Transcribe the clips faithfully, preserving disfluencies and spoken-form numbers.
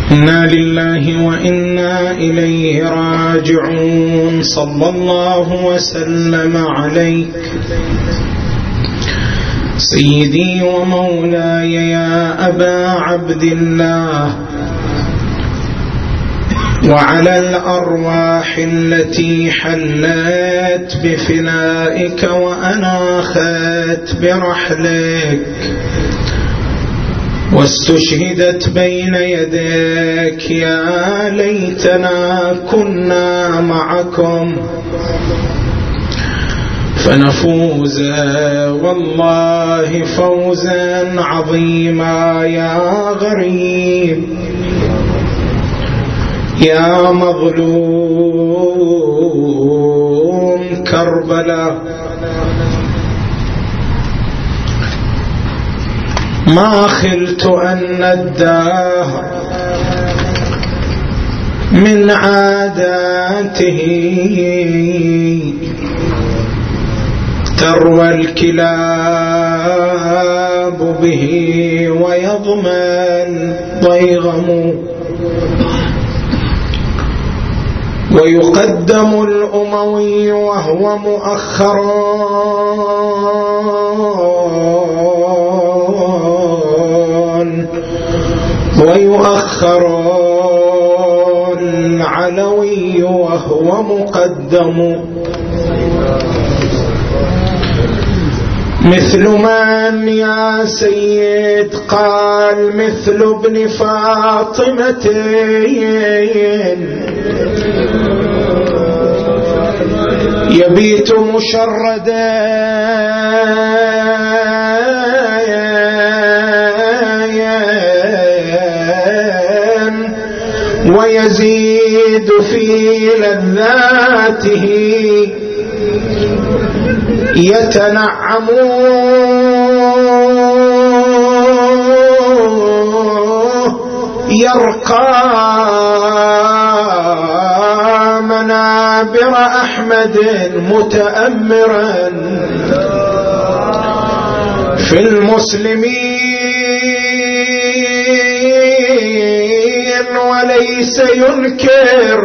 إنا لله وإنا إليه راجعون. صلى الله وسلم عليك سيدي ومولاي يا أبا عبد الله، وعلى الأرواح التي حلت بفنائك وأناخت برحلك واستشهدت بين يديك، يا ليتنا كنا معكم فنفوز والله فوزا عظيما. يا غريب يا مظلوم كربلاء، ما خلت أن الدهر من عاداته تروى الكلاب به ويضمن ضيغم، ويقدم الأموي وهو مؤخر، ويؤخر العلوي وهو مقدم، مثل من يا سيد قال مثل ابن فاطمة يبيت مشردا ويزيد في لذاته يتنعم، يرقى منابر أحمد متأمرا في المسلمين، وليس ينكر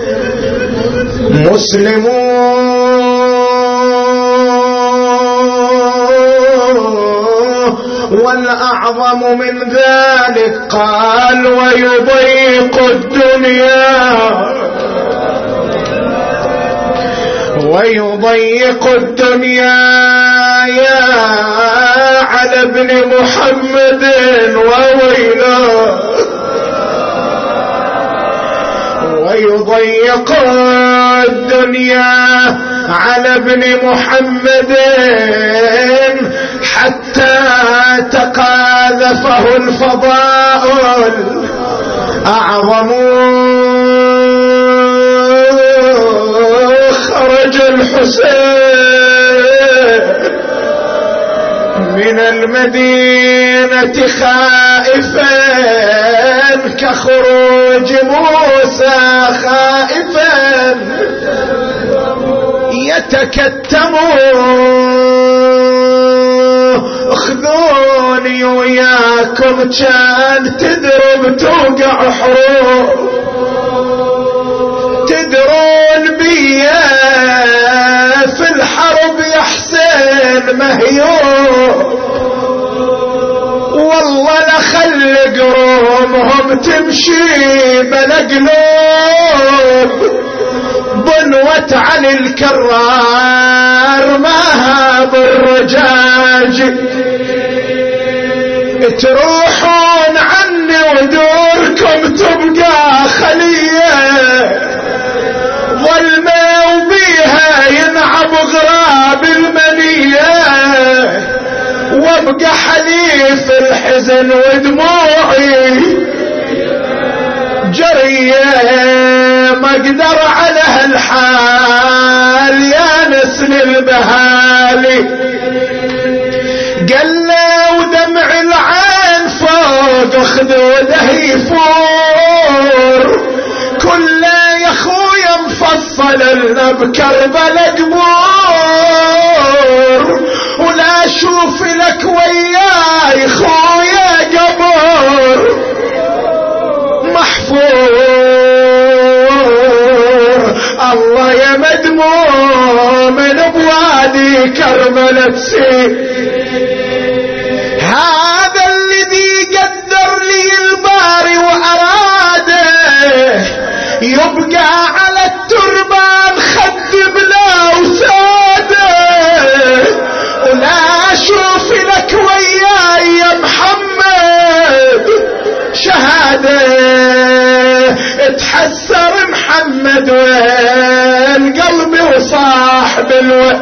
مسلمون، والأعظم من ذلك قال ويضيق الدنيا ويضيق الدنيا يا على ابن محمد وويله، ويضيق الدنيا على ابن محمد حتى تقاذفه الفضاء الأعظم. خرج الحسين من المدينة خائفا كخروج موسى خائفا، يتكتم اخذوني وياكم كان تدرب توقع حروب، تدرون بيا في الحرب يا حسين مهيوب، والله لخل قرومهم تمشي بلا قلوب، بنوة علي الكرار ما هاب الرجاج، تروحون عني ودوركم تبقى خلية ظلمة وبيها ينعب غراب المنية، وابقى حليف الحزن ودموعي جرية، ما اقدر على هالحال يا نسل البهالي، قلة ودمع العين فوق خدوده يفور، كله يا خويا مفصل لنا بكربلاء قبور، ولا اشوف لك وياي خويا قبور، غفور. الله يا مدموم من بوادي كرملة سي، هذا الذي قدر لي الباري وأراده يبقى على التربان خد بلا وساده، ولا أشوف لك وياي يا محمد شهادة. اتحسر محمد وين قلبي وصاحب الوقت،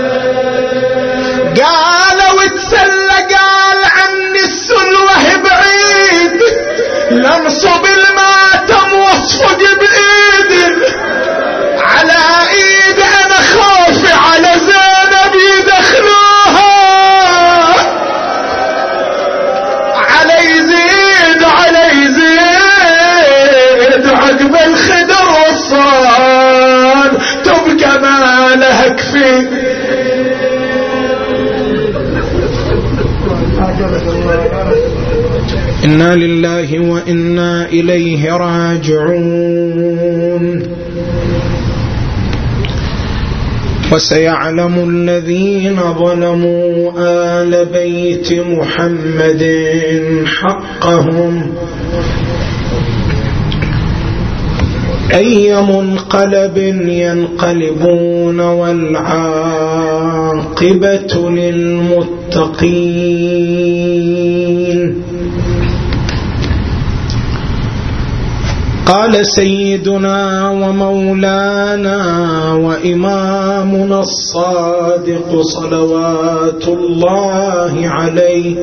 قال وتسلى قال عني السلوة بعيد، لنصب الماتم واصفق بإيدي على ايد انا خوفي على زينب يدخلوها، علي زيد علي زيد عقب الخدر والصان تبقى ما لها كفي. إنا لله وإنا إليه راجعون. وسيعلم الذين ظلموا آل بيت محمد حقهم أي منقلب ينقلبون والعاقبة للمتقين. قال سيدنا ومولانا وإمامنا الصادق صلوات الله عليه: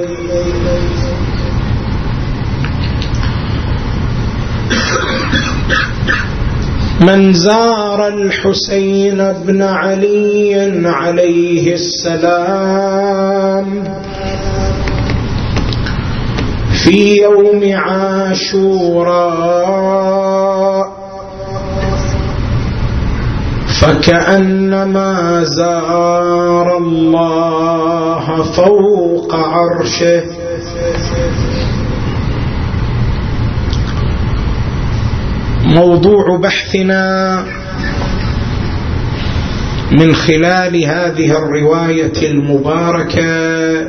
من زار الحسين بن علي عليه السلام في يوم عاشوراء فكأنما زار الله فوق عرشه. موضوع بحثنا من خلال هذه الرواية المباركة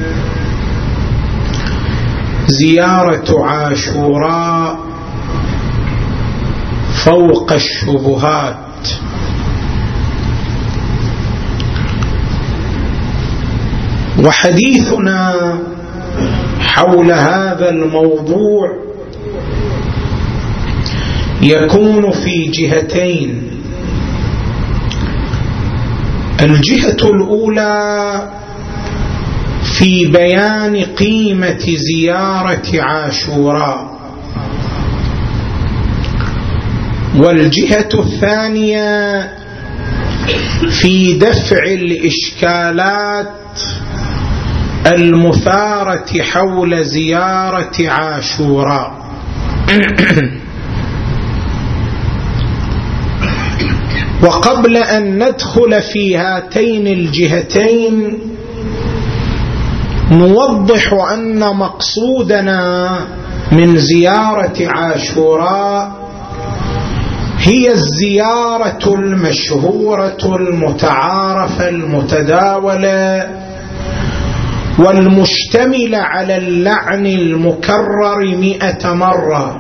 زيارة عاشوراء فوق الشبهات. وحديثنا حول هذا الموضوع يكون في جهتين. الجهة الأولى في بيان قيمة زيارة عاشوراء، والجهة الثانية في دفع الإشكالات المثارة حول زيارة عاشوراء. وقبل أن ندخل في هاتين الجهتين نوضح أن مقصودنا من زيارة عاشوراء هي الزيارة المشهورة المتعارفة المتداولة والمشتملة على اللعن المكرر مئة مرة: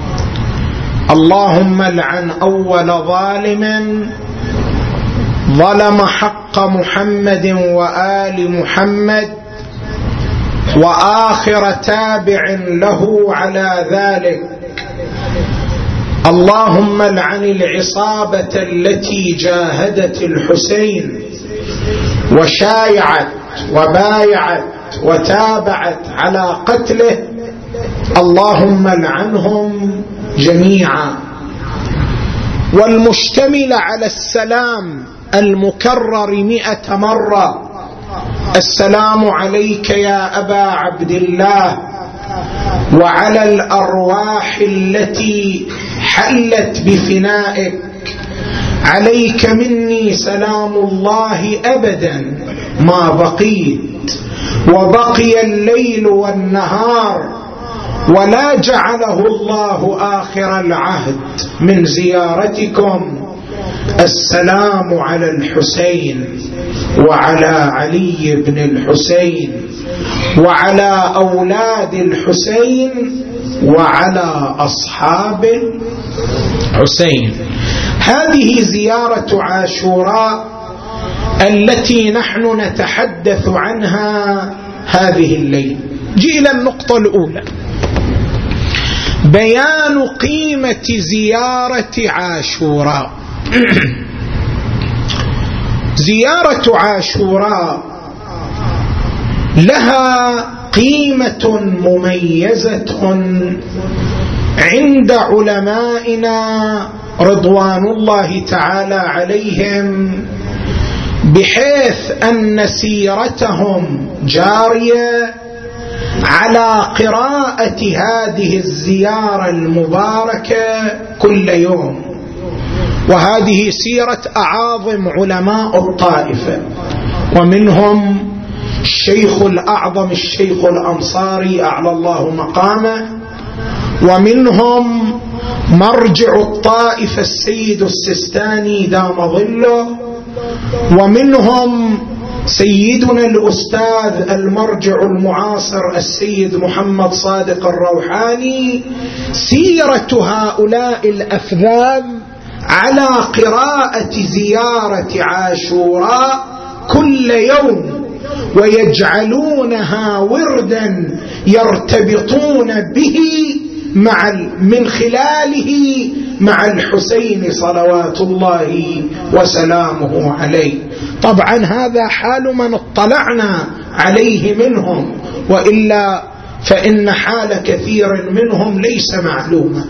اللهم لعن أول ظالم ظلم حق محمد وآل محمد وآخر تابع له على ذلك، اللهم لعن العصابة التي جاهدت الحسين وشايعت وبايعت وتابعت على قتله، اللهم لعنهم جميعا. والمشتمل على السلام المكرر مئة مرة: السلام عليك يا أبا عبد الله وعلى الأرواح التي حلت بفنائك، عليك مني سلام الله أبدا ما بقيت وبقي الليل والنهار، ولا جعله الله آخر العهد من زيارتكم السلام على الحسين وعلى علي بن الحسين وعلى أولاد الحسين وعلى أصحاب الحسين. هذه زيارة عاشوراء التي نحن نتحدث عنها هذه الليلة. جئ إلى النقطة الأولى، بيان قيمة زيارة عاشوراء. زيارة عاشوراء لها قيمة مميزة عند علمائنا رضوان الله تعالى عليهم، بحيث أن سيرتهم جارية على قراءة هذه الزيارة المباركة كل يوم. وهذه سيرة أعاظم علماء الطائفة، ومنهم الشيخ الأعظم الشيخ الأنصاري أعلى الله مقامه، ومنهم مرجع الطائفة السيد السيستاني دام ظله، ومنهم سيدنا الأستاذ المرجع المعاصر السيد محمد صادق الروحاني. سيرة هؤلاء الأفذاذ على قراءة زيارة عاشوراء كل يوم، ويجعلونها وردا يرتبطون به مع من خلاله مع الحسين صلوات الله وسلامه عليه. طبعا هذا حال من اطلعنا عليه منهم، وإلا فإن حال كثير منهم ليس معلوما.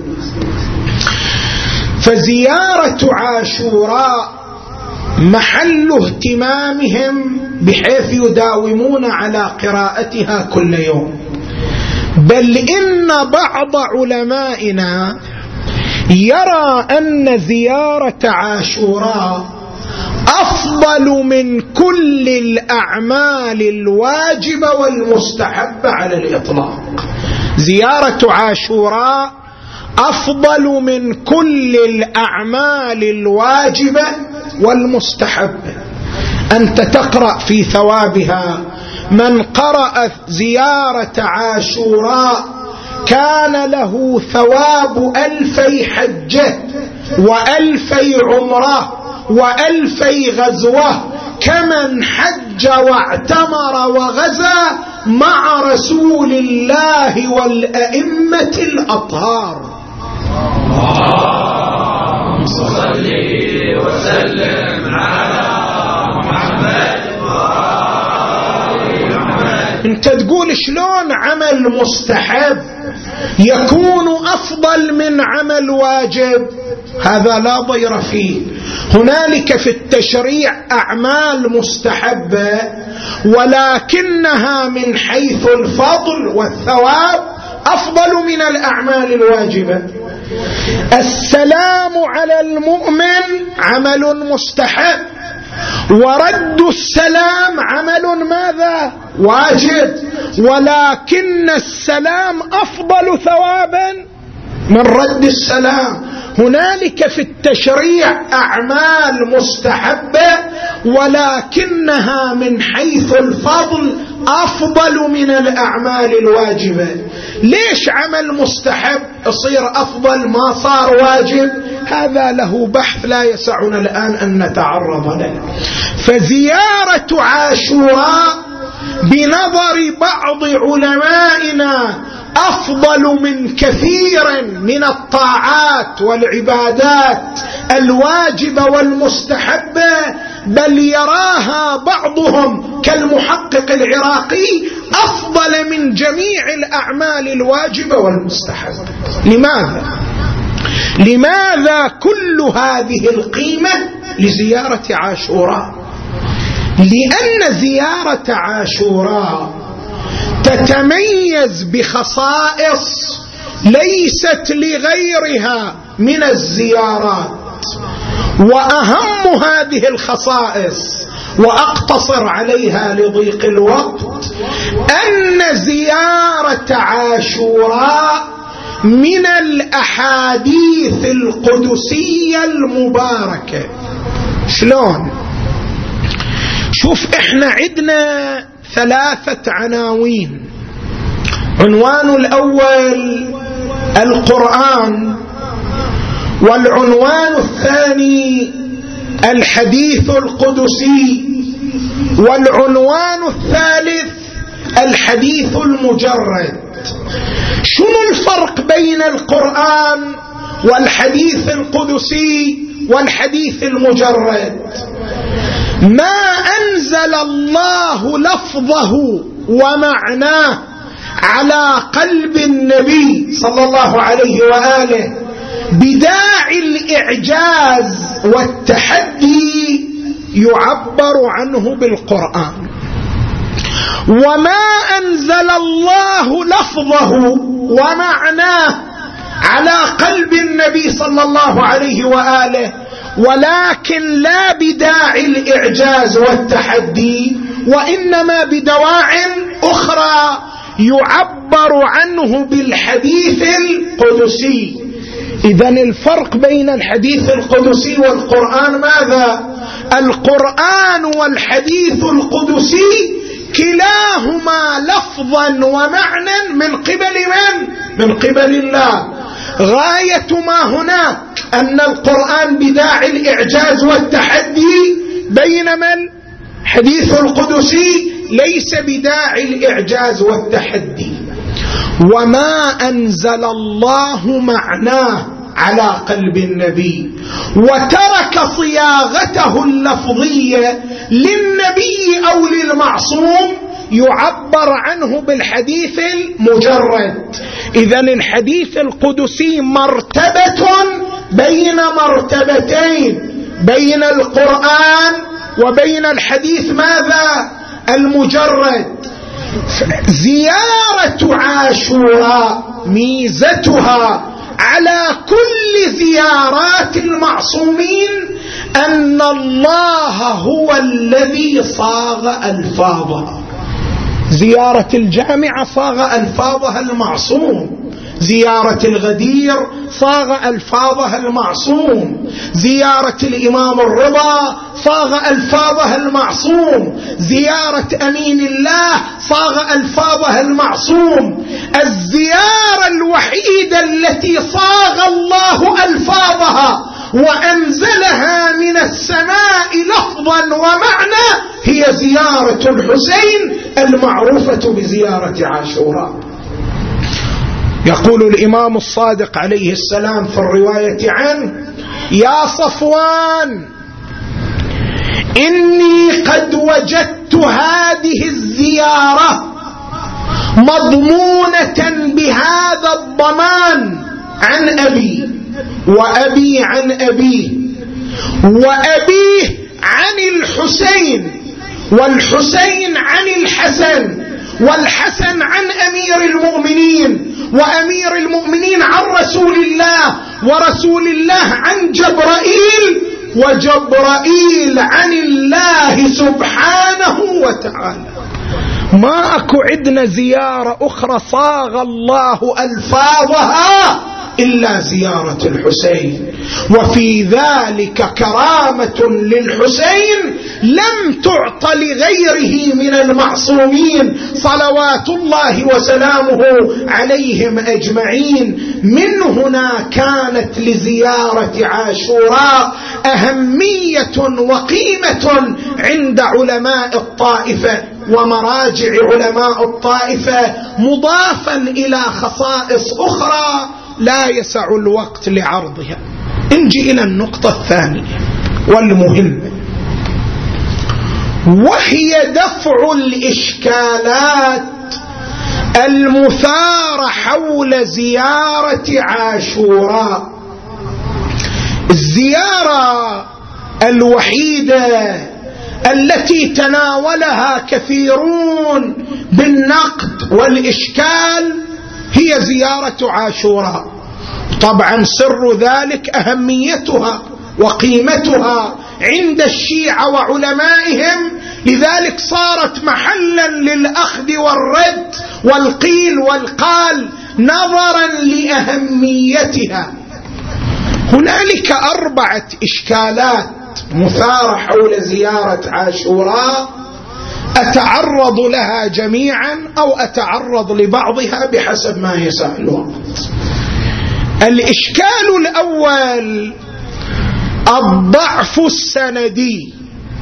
فزيارة عاشوراء محل اهتمامهم بحيث يداومون على قراءتها كل يوم، بل إن بعض علمائنا يرى أن زيارة عاشوراء أفضل من كل الأعمال الواجبة والمستحبة على الإطلاق. زيارة عاشوراء أفضل من كل الأعمال الواجبة والمستحبة. أنت تقرأ في ثوابها: من قرأ زيارة عاشوراء كان له ثواب ألفي حجة وألفي عمره وألفي غزوة، كمن حج واعتمر وغزا مع رسول الله والأئمة الأطهار. اللهم صل وسلم على محمد. انت تقول شلون عمل مستحب يكون أفضل من عمل واجب؟ هذا لا ضير فيه. هنالك في التشريع أعمال مستحبة، ولكنها من حيث الفضل والثواب أفضل من الأعمال الواجبة. السلام على المؤمن عمل مستحب، ورد السلام عمل ماذا؟ واجب، ولكن السلام أفضل ثوابا من رد السلام. هنالك في التشريع أعمال مستحبة، ولكنها من حيث الفضل أفضل من الأعمال الواجبة. ليش عمل مستحب يصير أفضل ما صار واجب؟ هذا له بحث لا يسعنا الآن أن نتعرض له. فزيارة عاشوراء بنظر بعض علمائنا أفضل من كثير من الطاعات والعبادات الواجبة والمستحبة، بل يراها بعضهم كالمحقق العراقي أفضل من جميع الأعمال الواجبة والمستحبة. لماذا؟ لماذا كل هذه القيمة لزيارة عاشوراء؟ لأن زيارة عاشوراء تتميز بخصائص ليست لغيرها من الزيارات، وأهم هذه الخصائص وأقتصر عليها لضيق الوقت، أن زيارة عاشوراء من الأحاديث القدسية المباركة. شلون؟ شوف، احنا عندنا ثلاثة عناوين. عنوان الأول القرآن، والعنوان الثاني الحديث القدسي، والعنوان الثالث الحديث المجرد. شنو الفرق بين القرآن والحديث القدسي والحديث المجرد؟ ما أنزل الله لفظه ومعناه على قلب النبي صلى الله عليه وآله بداعي الإعجاز والتحدي يعبر عنه بالقرآن، وما أنزل الله لفظه ومعناه على قلب النبي صلى الله عليه وآله ولكن لا بداعي الإعجاز والتحدي، وإنما بدواع أخرى يعبر عنه بالحديث القدسي. إذن الفرق بين الحديث القدسي والقرآن ماذا؟ القرآن والحديث القدسي كلاهما لفظا ومعنى من قبل من؟ من قبل الله. غاية ما هناك أن القرآن بداعي الإعجاز والتحدي، بينما الحديث القدسي ليس بداعي الإعجاز والتحدي. وما أنزل الله معناه على قلب النبي وترك صياغته اللفظية للنبي أو للمعصوم يعبر عنه بالحديث المجرد. إذن الحديث القدسي مرتبة بين مرتبتين، بين القرآن وبين الحديث ماذا؟ المجرد. زيارة عاشوراء ميزتها على كل زيارات المعصومين أن الله هو الذي صاغ ألفاظها. زيارة الجامعة صاغ ألفاظها المعصوم، زيارة الغدير صاغ ألفاظها المعصوم، زيارة الإمام الرضا صاغ ألفاظها المعصوم، زيارة أمين الله صاغ ألفاظها المعصوم. الزيارة الوحيدة التي صاغ الله ألفاظها وأنزلها من السماء لفظا ومعنى هي زيارة الحسين المعروفة بزيارة عاشوراء. يقول الإمام الصادق عليه السلام في الرواية عنه: يا صفوان، إني قد وجدت هذه الزيارة مضمونة بهذا الضمان عن أبي، وأبي عن أبيه، وأبيه عن الحسين، والحسين عن الحسن، والحسن عن أمير المؤمنين، وأمير المؤمنين عن رسول الله، ورسول الله عن جبرائيل، وجبرائيل عن الله سبحانه وتعالى. ما أكو عندنا زيارة أخرى صاغ الله ألفاظها إلا زيارة الحسين، وفي ذلك كرامة للحسين لم تعط لغيره من المعصومين صلوات الله وسلامه عليهم أجمعين. من هنا كانت لزيارة عاشوراء أهمية وقيمة عند علماء الطائفة ومراجع علماء الطائفة، مضافا إلى خصائص أخرى لا يسع الوقت لعرضها. نجي إلى النقطة الثانية والمهمة، وهي دفع الإشكالات المثارة حول زيارة عاشوراء. الزيارة الوحيدة التي تناولها كثيرون بالنقد والإشكال هي زيارة عاشوراء. طبعا سر ذلك أهميتها وقيمتها عند الشيعة وعلمائهم، لذلك صارت محلا للأخذ والرد والقيل والقال نظرا لأهميتها. هنالك أربعة إشكالات مثارة حول زيارة عاشوراء، أتعرض لها جميعا أو أتعرض لبعضها بحسب ما يسع الوقت. الإشكال الأول الضعف السندي.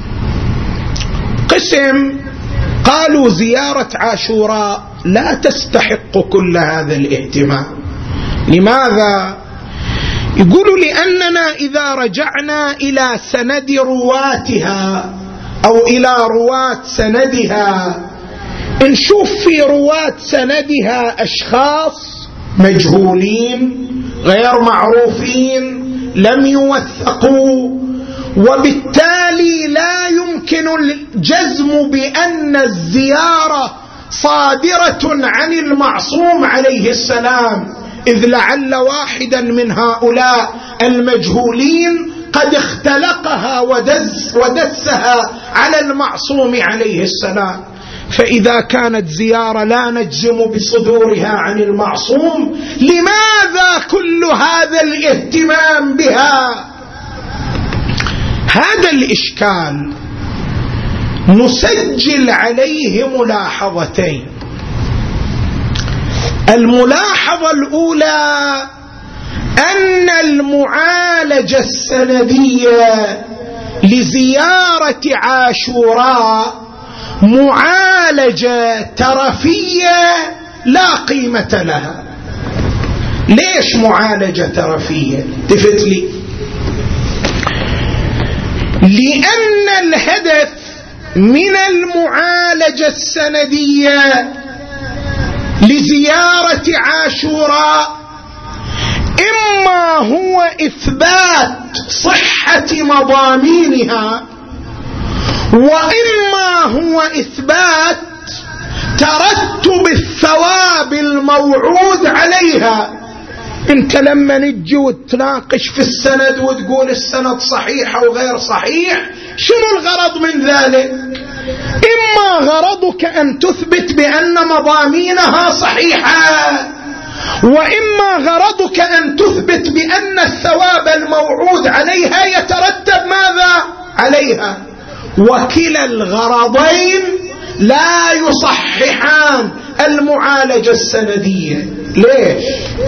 قسم قالوا زيارة عاشوراء لا تستحق كل هذا الاهتمام. لماذا؟ يقولوا لأننا إذا رجعنا إلى سند رواتها أو إلى رواة سندها نشوف في رواة سندها أشخاص مجهولين غير معروفين لم يوثقوا، وبالتالي لا يمكن الجزم بأن الزيارة صادرة عن المعصوم عليه السلام، إذ لعل واحدا من هؤلاء المجهولين قد اختلقها ودس ودسها على المعصوم عليه السلام. فإذا كانت زيارة لا نجزم بصدورها عن المعصوم، لماذا كل هذا الاهتمام بها؟ هذا الإشكال نسجل عليه ملاحظتين. الملاحظة الأولى أن المعالجة السندية لزيارة عاشوراء معالجة ترفية لا قيمة لها. ليش معالجة ترفية؟ التفت لي. لأن الهدف من المعالجة السندية لزيارة عاشوراء إما هو إثبات صحة مضامينها، وإما هو إثبات ترتب الثواب الموعود عليها. انت لما نجي وتناقش في السند وتقول السند صحيح أو غير صحيح، شنو الغرض من ذلك؟ إما غرضك أن تثبت بأن مضامينها صحيحة، وإما غرضك أن تثبت بأن الثواب الموعود عليها يترتب ماذا عليها. وكلا الغرضين لا يصححان المعالجة السندية. ليش؟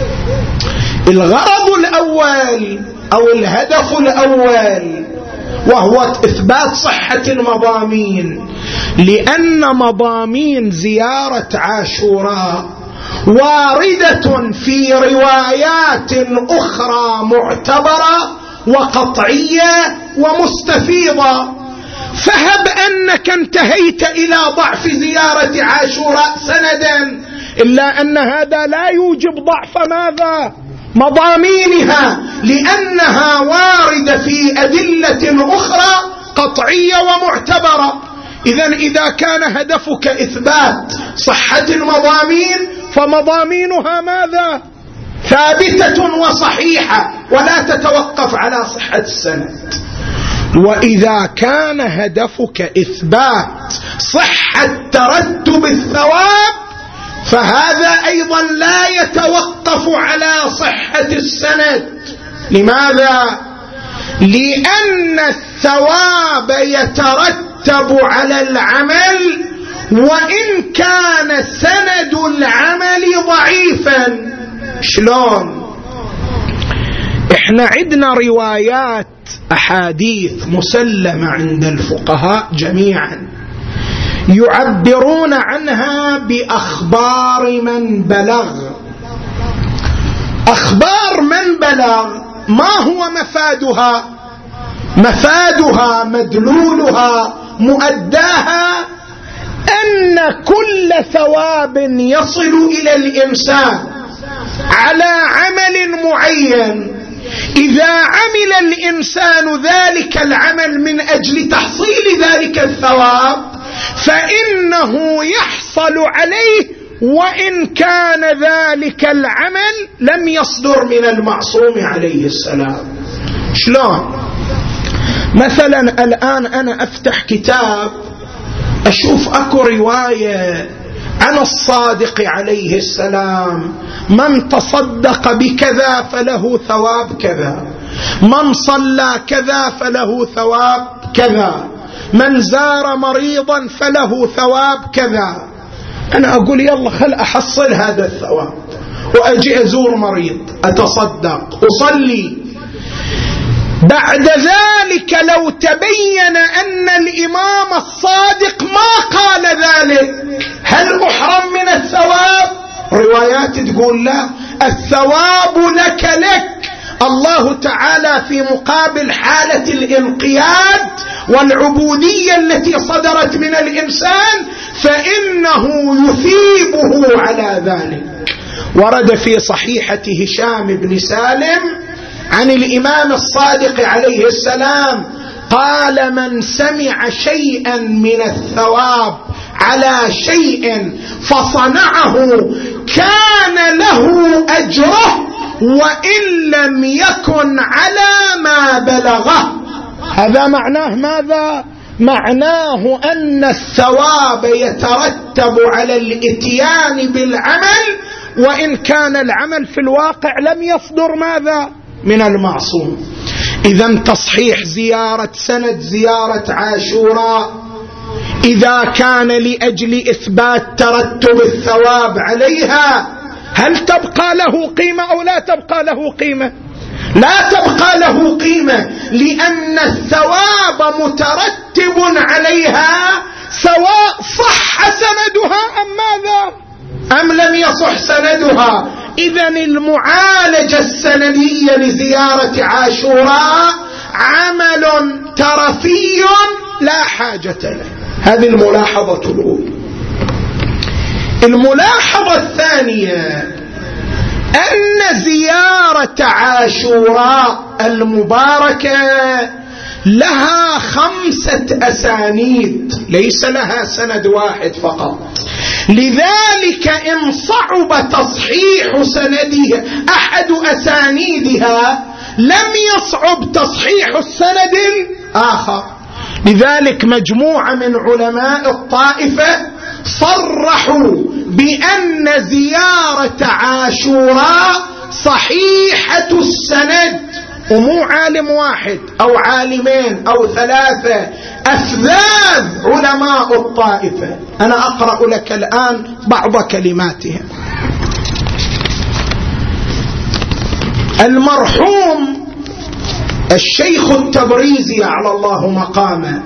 الغرض الأول أو الهدف الأول وهو إثبات صحة المضامين، لأن مضامين زيارة عاشوراء واردة في روايات أخرى معتبرة وقطعية ومستفيضة. فهب أنك انتهيت إلى ضعف زيارة عاشوراء سندا، إلا أن هذا لا يوجب ضعف ماذا؟ مضامينها، لأنها واردة في أدلة أخرى قطعية ومعتبرة. إذن إذا كان هدفك إثبات صحة المضامين فمضامينها ماذا؟ ثابتة وصحيحة ولا تتوقف على صحة السند. وإذا كان هدفك إثبات صحة ترتب الثواب فهذا أيضا لا يتوقف على صحة السند. لماذا؟ لأن الثواب يترتب على العمل وإن كان سند العمل ضعيفا. شلون؟ احنا عندنا روايات أحاديث مسلمة عند الفقهاء جميعا يعبرون عنها بأخبار من بلغ. أخبار من بلغ ما هو مفادها؟ مفادها مدلولها مؤداها أن كل ثواب يصل إلى الإنسان على عمل معين، إذا عمل الإنسان ذلك العمل من أجل تحصيل ذلك الثواب فإنه يحصل عليه وإن كان ذلك العمل لم يصدر من المعصوم عليه السلام. شلون؟ مثلا الآن أنا أفتح كتاب أشوف أكو رواية عن الصادق عليه السلام: من تصدق بكذا فله ثواب كذا، من صلى كذا فله ثواب كذا، من زار مريضا فله ثواب كذا. أنا أقول يلا خل أحصل هذا الثواب وأجي أزور مريض، أتصدق، أصلي. بعد ذلك لو تبين أن الإمام الصادق ما قال ذلك، هل أحرم من الثواب؟ روايات تقول لا، الثواب لك لك. الله تعالى في مقابل حالة الانقياد والعبودية التي صدرت من الإنسان فإنه يثيبه على ذلك. ورد في صحيحة هشام بن سالم عن الإمام الصادق عليه السلام قال: من سمع شيئا من الثواب على شيء فصنعه كان له أجره وإن لم يكن على ما بلغه. هذا معناه ماذا؟ معناه أن الثواب يترتب على الإتيان بالعمل وإن كان العمل في الواقع لم يصدر ماذا؟ من المعصوم. إذن تصحيح زيارة سند زيارة عاشوراء إذا كان لأجل إثبات ترتب الثواب عليها، هل تبقى له قيمة أو لا تبقى له قيمة؟ لا تبقى له قيمة، لأن الثواب مترتب عليها سواء صح سندها أم ماذا؟ أم لم يصح سندها. إذن المعالجة السندية لزيارة عاشوراء عمل ترفي لا حاجة له. هذه الملاحظة الأولى. الملاحظة الثانية أن زيارة عاشوراء المباركة لها خمسة أسانيد، ليس لها سند واحد فقط. لذلك إن صعب تصحيح سندها أحد أسانيدها لم يصعب تصحيح السند الآخر. لذلك مجموعة من علماء الطائفة صرحوا بأن زيارة عاشوراء صحيحة السند، ومو عالم واحد أو عالمين أو ثلاثة، أفذاذ علماء الطائفة. أنا أقرأ لك الآن بعض كلماتهم. المرحوم الشيخ التبريزي على الله مقامه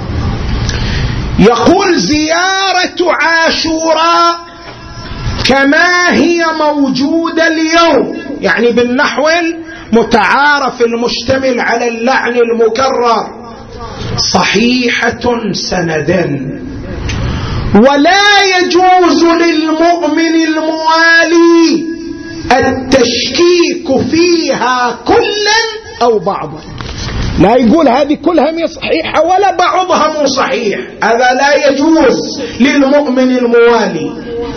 يقول: زيارة عاشوراء كما هي موجودة اليوم، يعني بالنحو المتعارف المشتمل على اللعن المكرر، صحيحة سندا، ولا يجوز للمؤمن الموالي التشكيك فيها كلا أو بعضا. لا يقول هذه كلها مو صحيحة ولا بعضها مو صحيح، هذا لا يجوز للمؤمن الموالي.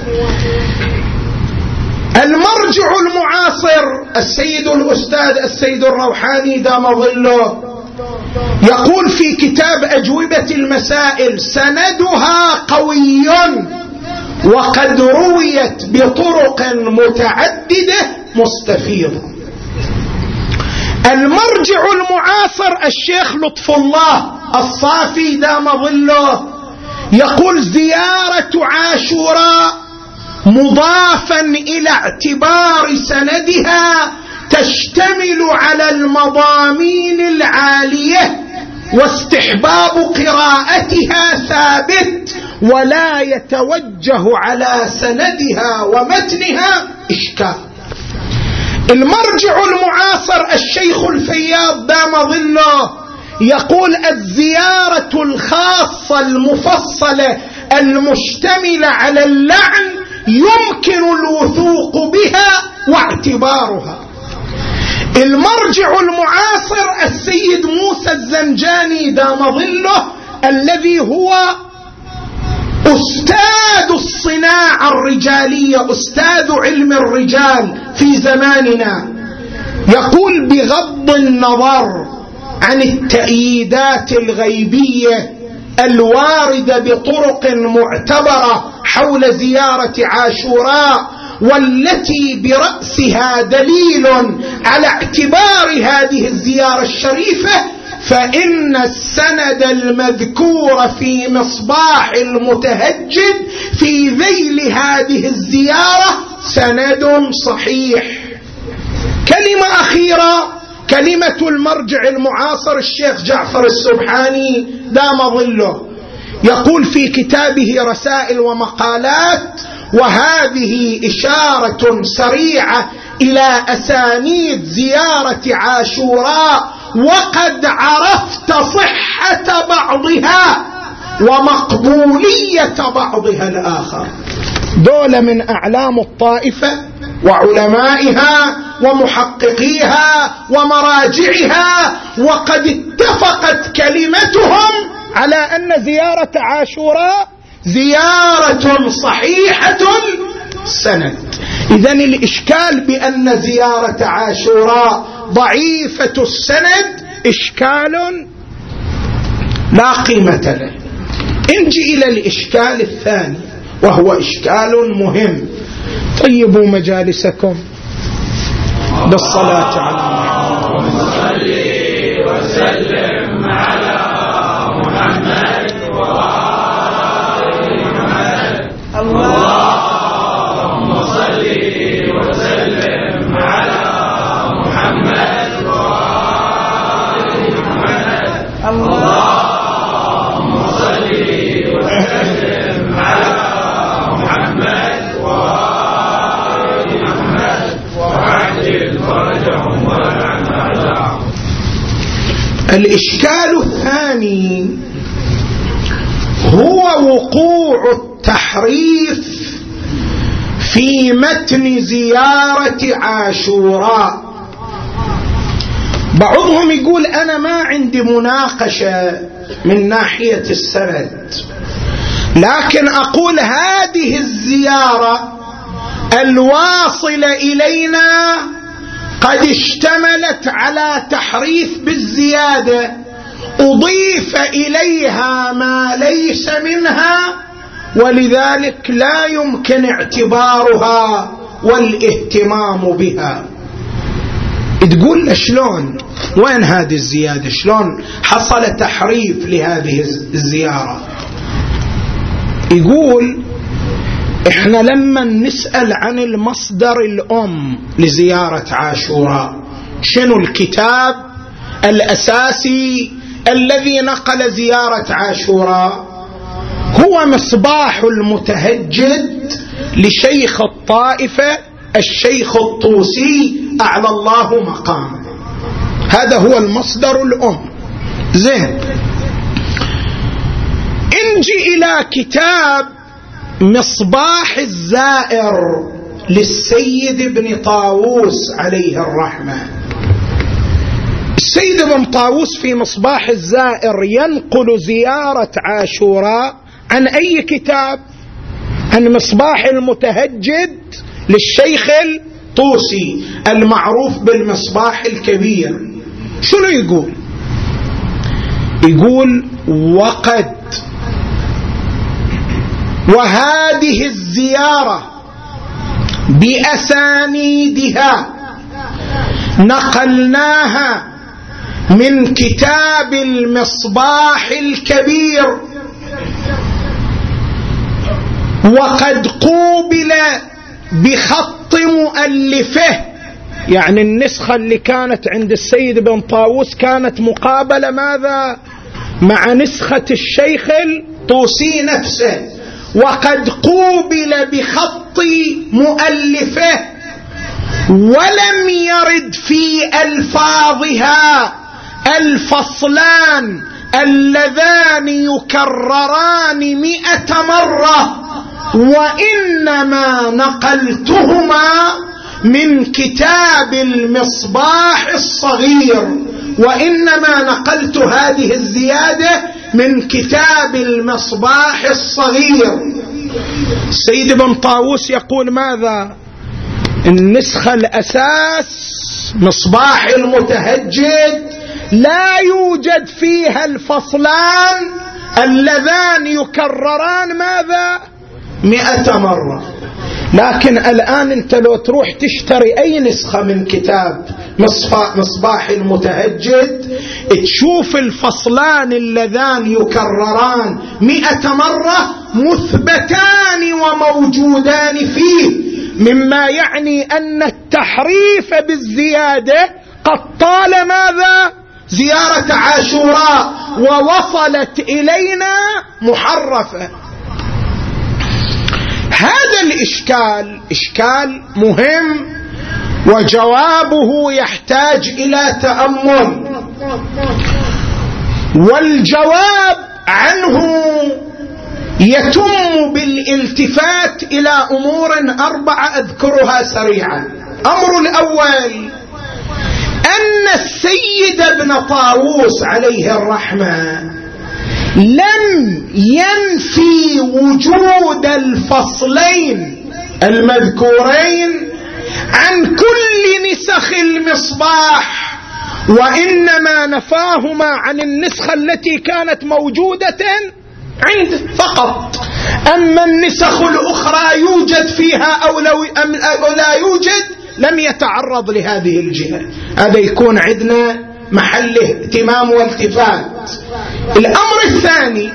المرجع المعاصر السيد الأستاذ السيد الروحاني دام ظله يقول في كتاب أجوبة المسائل: سندها قوي وقد رويت بطرق متعددة مستفيضة. المرجع المعاصر الشيخ لطف الله الصافي دام ظله يقول: زيارة عاشوراء مضافا إلى اعتبار سندها تشتمل على المضامين العالية، واستحباب قراءتها ثابت، ولا يتوجه على سندها ومتنها إشكال. المرجع المعاصر الشيخ الفياض دام ظله يقول: الزيارة الخاصة المفصلة المشتملة على اللعن يمكن الوثوق بها واعتبارها. المرجع المعاصر السيد موسى الزنجاني دام ظله الذي هو أستاذ الصناعة الرجالية، أستاذ علم الرجال في زماننا، يقول: بغض النظر عن التأييدات الغيبية الواردة بطرق معتبرة حول زيارة عاشوراء، والتي برأسها دليل على اعتبار هذه الزيارة الشريفة، فإن السند المذكور في مصباح المتهجد في ذيل هذه الزيارة سند صحيح. كلمة أخيرة، كلمة المرجع المعاصر الشيخ جعفر السبحاني دام ظله، يقول في كتابه رسائل ومقالات: وهذه إشارة سريعة إلى أسانيد زيارة عاشوراء، وقد عرفت صحة بعضها ومقبولية بعضها الآخر. دول من أعلام الطائفة وعلمائها ومحققيها ومراجعها، وقد اتفقت كلمتهم على أن زيارة عاشوراء زيارة صحيحة السند. إذن الإشكال بأن زيارة عاشوراء ضعيفة السند إشكال لا قيمة له. انجي إلى الإشكال الثاني وهو إشكال مهم. طيبوا مجالسكم بالصلاة على محمد صلي وسلم على محمد وآل محمد. اللهم صل وسلم على محمد وآل محمد. اللهم صل وسلم على محمد وآل محمد وعجل فرجهم ولعن أعداءهم. الإشكال الثاني هو وقوع التحريف في متن زيارة عاشوراء. بعضهم يقول أنا ما عندي مناقشة من ناحية السند، لكن أقول هذه الزيارة الواصلة إلينا قد اشتملت على تحريف بالزيادة، أضيف إليها ما ليس منها، ولذلك لا يمكن اعتبارها والاهتمام بها. تقول شلون؟ وين هذه الزيادة؟ شلون حصل تحريف لهذه الزيارة؟ يقول احنا لما نسأل عن المصدر الأم لزيارة عاشوراء، شنو الكتاب الأساسي الذي نقل زيارة عاشوراء؟ هو مصباح المتهجد لشيخ الطائفة الشيخ الطوسي أعلى الله مقامه. هذا هو المصدر الأم. زين، انجي إلى كتاب مصباح الزائر للسيد ابن طاووس عليه الرحمة. السيد ابن طاووس في مصباح الزائر ينقل زيارة عاشوراء عن أي كتاب؟ عن مصباح المتهجد للشيخ الطوسي المعروف بالمصباح الكبير. شنو يقول؟ يقول وقد وهذه الزيارة بأسانيدها نقلناها من كتاب المصباح الكبير، وقد قوبل بخط مؤلفه، يعني النسخة اللي كانت عند السيد بن طاووس كانت مقابلة ماذا؟ مع نسخة الشيخ الطوسي نفسه، وقد قوبل بخط مؤلفه، ولم يرد في ألفاظها الفصلان اللذان يكرران مئة مرة، وإنما نقلتهما من كتاب المصباح الصغير، وإنما نقلت هذه الزيادة من كتاب المصباح الصغير. السيد بن طاووس يقول ماذا؟ النسخة الأساس مصباح المتهجد لا يوجد فيها الفصلان اللذان يكرران ماذا؟ مئة مرة. لكن الآن أنت لو تروح تشتري أي نسخة من كتاب مصباح المتهجد تشوف الفصلان اللذان يكرران مئة مرة مثبتان وموجودان فيه، مما يعني أن التحريف بالزيادة قد طال ماذا؟ زيارة عاشوراء ووصلت إلينا محرفة. هذا الإشكال إشكال مهم وجوابه يحتاج إلى تأمل، والجواب عنه يتم بالالتفات إلى أمور أربعة أذكرها سريعا. الأمر الأول أن السيد ابن طاووس عليه الرحمة لم ينفي وجود الفصلين المذكورين عن كل نسخ المصباح، وإنما نفاهما عن النسخة التي كانت موجودة عنده فقط. أما النسخ الأخرى يوجد فيها أو لا يوجد لم يتعرض لهذه الجهة. هذا يكون عندنا محل اهتمام والتفات. الأمر الثاني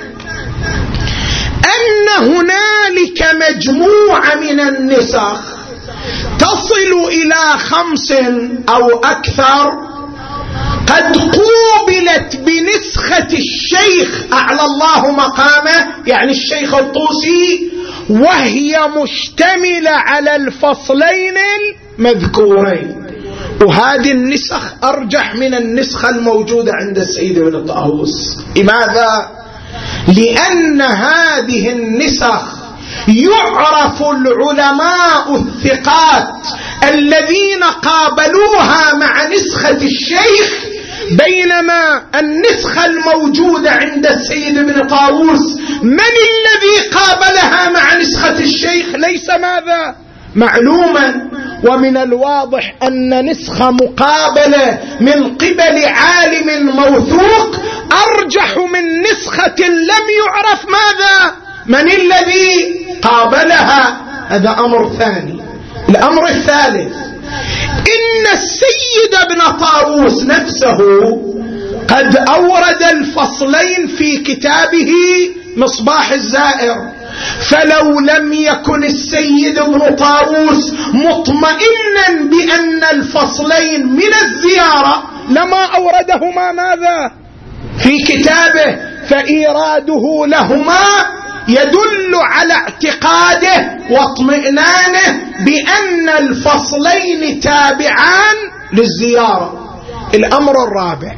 أن هنالك مجموعة من النسخ تصل إلى خمس أو أكثر قد قوبلت بنسخة الشيخ أعلى الله مقامه، يعني الشيخ الطوسي، وهي مشتملة على الفصلين المذكورين. وهذه النسخ أرجح من النسخة الموجودة عند السيد ابن طاووس. لماذا؟ لأن هذه النسخ يعرف العلماء الثقات الذين قابلوها مع نسخة الشيخ، بينما النسخة الموجودة عند السيد ابن طاووس من الذي قابلها مع نسخة الشيخ ليس ماذا؟ معلوما. ومن الواضح أن نسخة مقابلة من قبل عالم موثوق أرجح من نسخة لم يعرف ماذا؟ من الذي قابلها. هذا أمر ثاني. الأمر الثالث إن السيد ابن طاووس نفسه قد أورد الفصلين في كتابه مصباح الزائر، فلو لم يكن السيد ابن طاووس مطمئنا بأن الفصلين من الزيارة لما أوردهما ماذا؟ في كتابه. فإيراده لهما يدل على اعتقاده واطمئنانه بأن الفصلين تابعان للزيارة. الأمر الرابع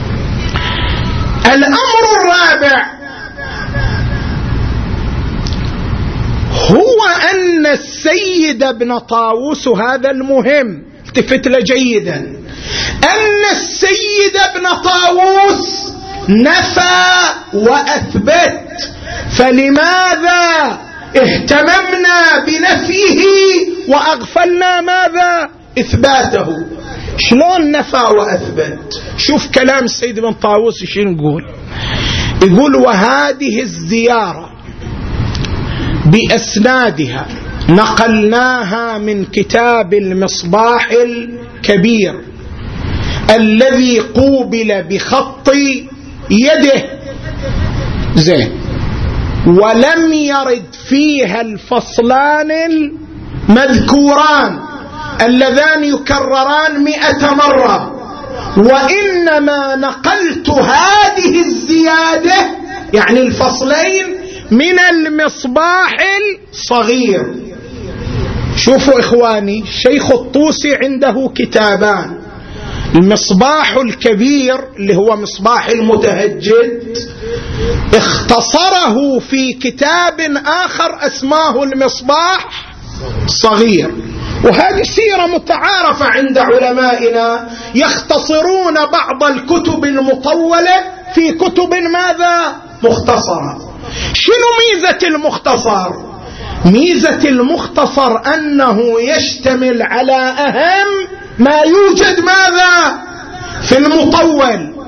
الأمر الرابع هو أن السيد ابن طاووس، هذا المهم التفت له جيدا، أن السيد ابن طاووس نفى وأثبت، فلماذا اهتممنا بنفيه وأغفلنا ماذا؟ إثباته. شلون نفى وأثبت؟ شوف كلام السيد ابن طاووس شنو يقول. يقول وهذه الزيارة بأسنادها نقلناها من كتاب المصباح الكبير الذي قوبل بخط يده زين، ولم يرد فيها الفصلان المذكوران اللذان يكرران مئة مرة، وإنما نقلت هذه الزيادة يعني الفصلين من المصباح الصغير. شوفوا إخواني، الشيخ الطوسي عنده كتابان، المصباح الكبير اللي هو مصباح المتهجد اختصره في كتاب آخر اسماه المصباح الصغير، وهذه سيرة متعارفة عند علمائنا، يختصرون بعض الكتب المطولة في كتب ماذا؟ مختصرة. شنو ميزة المختصر؟ ميزة المختصر أنه يشتمل على أهم ما يوجد ماذا؟ في المطول.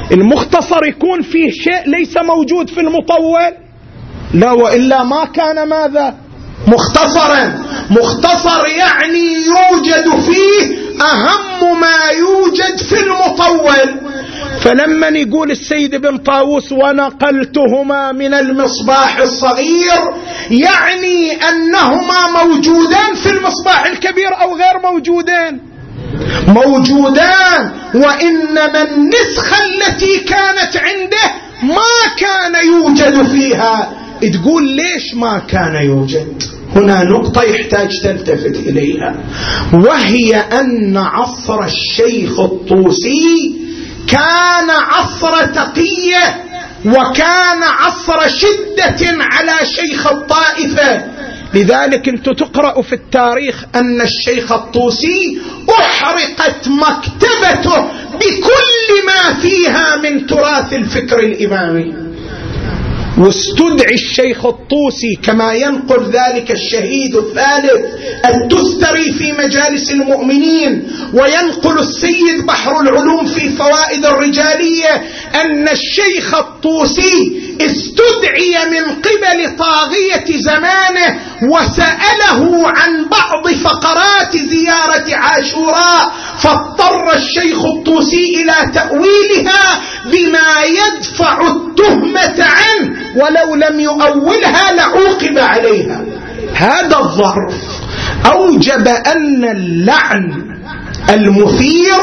المختصر يكون فيه شيء ليس موجود في المطول؟ لا، وإلا ما كان ماذا؟ مختصرا. مختصر يعني يوجد فيه أهم ما يوجد في المطول. فلما يقول السيد ابن طاووس ونقلتهما من المصباح الصغير، يعني أنهما موجودان في المصباح الكبير أو غير موجودان؟ موجودان، وإنما النسخة التي كانت عنده ما كان يوجد فيها. تقول ليش ما كان يوجد؟ هنا نقطة يحتاج تلتفت إليها، وهي أن عصر الشيخ الطوسي كان عصر تقية، وكان عصر شدة على شيخ الطائفة. لذلك انتم تقرأوا في التاريخ أن الشيخ الطوسي أحرقت مكتبته بكل ما فيها من تراث الفكر الإمامي، واستدعي الشيخ الطوسي كما ينقل ذلك الشهيد الثالث التستري في مجالس المؤمنين، وينقل السيد بحر العلوم في فوائد الرجالية أن الشيخ الطوسي استدعي من قبل طاغية زمانه وسأله عن بعض فقرات زيارة عاشوراء، فاضطر الشيخ الطوسي إلى تأويلها بما يدفع التهمة عنه، ولو لم يؤولها لعوقب عليها. هذا الظرف أوجب أن اللعن المثير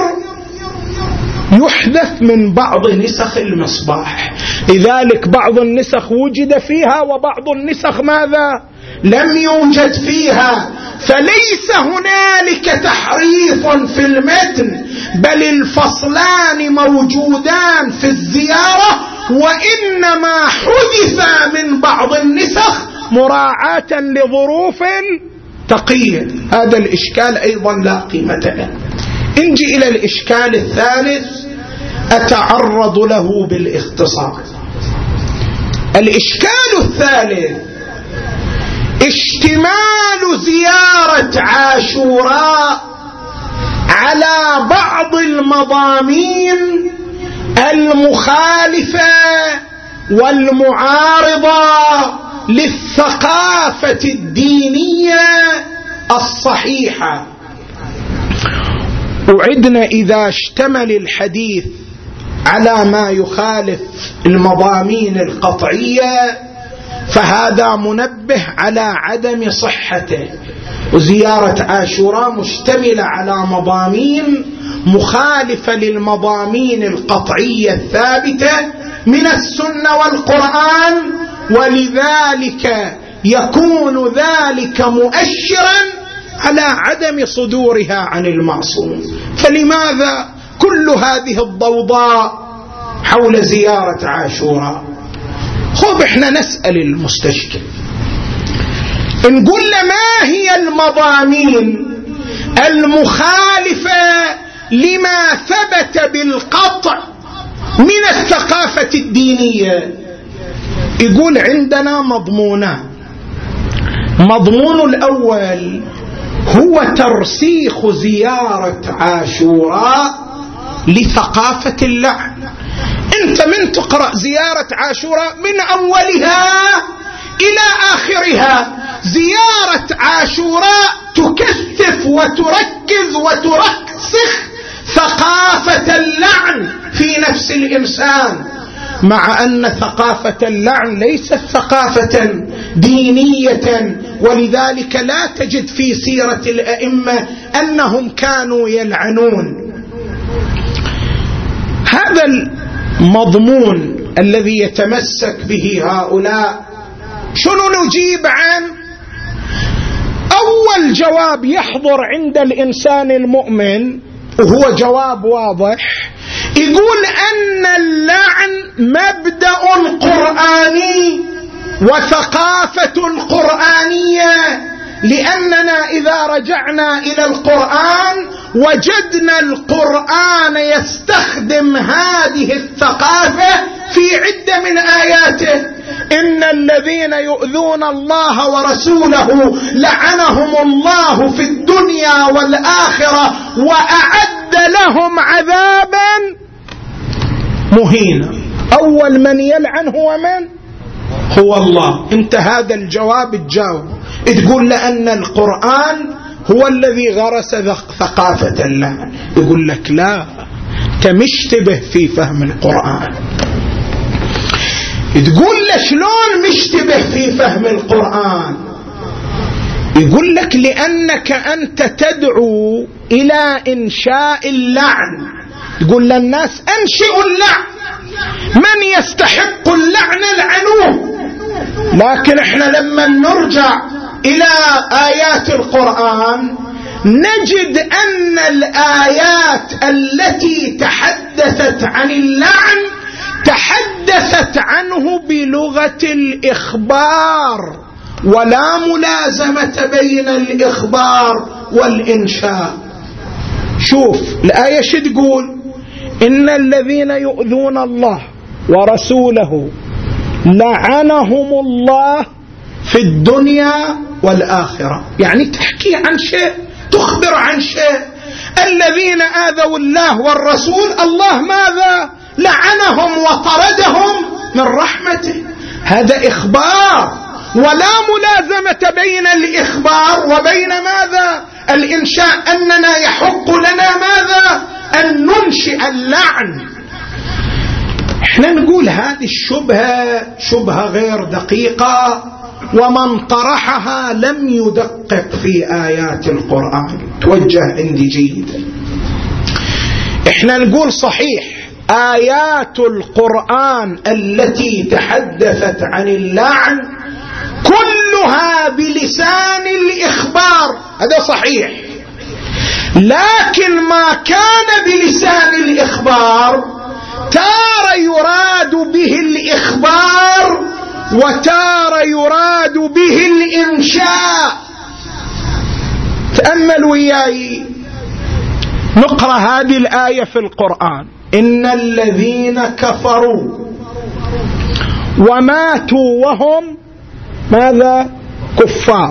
يحدث من بعض نسخ المصباح. لذلك بعض النسخ وجد فيها وبعض النسخ ماذا؟ لم يوجد فيها. فليس هنالك تحريف في المتن، بل الفصلان موجودان في الزيارة، وإنما حذف من بعض النسخ مراعاة لظروف تقية. هذا الإشكال أيضا لا قيمة له. نجي إلى الإشكال الثالث أتعرض له بالاختصار. الإشكال الثالث اشتمال زيارة عاشوراء على بعض المضامين المخالفة والمعارضة للثقافة الدينية الصحيحة. وعدنا إذا اشتمل الحديث على ما يخالف المضامين القطعية فهذا منبه على عدم صحته. وزيارة عاشوراء مشتملة على مضامين مخالفة للمضامين القطعية الثابتة من السنة والقرآن، ولذلك يكون ذلك مؤشرا على عدم صدورها عن المعصوم. فلماذا كل هذه الضوضاء حول زيارة عاشوراء؟ خب احنا نسأل المستشكل، نقول ما هي المضامين المخالفة لما ثبت بالقطع من الثقافة الدينية؟ يقول عندنا مضمونان. مضمون الأول هو ترسيخ زيارة عاشوراء لثقافة اللعن. انت من تقرأ زيارة عاشوراء من أولها إلى آخرها زيارة عاشوراء تكثف وتركز وترسخ ثقافة اللعن في نفس الإنسان، مع أن ثقافة اللعن ليست ثقافة دينية، ولذلك لا تجد في سيرة الأئمة أنهم كانوا يلعنون. هذا المضمون الذي يتمسك به هؤلاء شنو نجيب عنه؟ أول جواب يحضر عند الإنسان المؤمن وهو جواب واضح، يقول أن اللعن مبدأ قرآني وثقافة قرآنية، لأننا إذا رجعنا إلى القرآن وجدنا القرآن يستخدم هذه الثقافة في عدة من آياته. إن الذين يؤذون الله ورسوله لعنهم الله في الدنيا والآخرة وأعد لهم عذابا مهينة. أول من يلعن هو من؟ هو الله. انت هذا الجواب تجاوب تقول لأن القرآن هو الذي غرس ثقافة اللعن. يقول لك لا، انت مشتبه في فهم القرآن. تقول له شلون مشتبه في فهم القرآن؟ يقول لك لأنك أنت تدعو إلى إنشاء اللعن. تقول للناس أنشئوا اللعن، من يستحق اللعن لعنوه. لكن احنا لما نرجع إلى آيات القرآن نجد أن الآيات التي تحدثت عن اللعن تحدثت عنه بلغة الإخبار، ولا ملازمة بين الإخبار والإنشاء. شوف الآية شو تقول؟ إن الذين يؤذون الله ورسوله لعنهم الله في الدنيا والآخرة. يعني تحكي عن شيء، تخبر عن شيء. الذين آذوا الله والرسول الله ماذا؟ لعنهم وطردهم من رحمته. هذا إخبار، ولا ملازمة بين الإخبار وبين ماذا؟ الإنشاء. أننا يحق لنا ماذا؟ أن ننشئ اللعن. احنا نقول هذه الشبهة شبهة غير دقيقة، ومن طرحها لم يدقق في آيات القرآن. توجه عندي جيدا. احنا نقول صحيح آيات القرآن التي تحدثت عن اللعن كلها بلسان الإخبار، هذا صحيح. لكن ما كان بلسان الإخبار تارة يراد به الإخبار وتارة يراد به الإنشاء. تأمل وياي، نقرأ هذه الآية في القرآن: إن الذين كفروا وماتوا وهم ماذا؟ كفار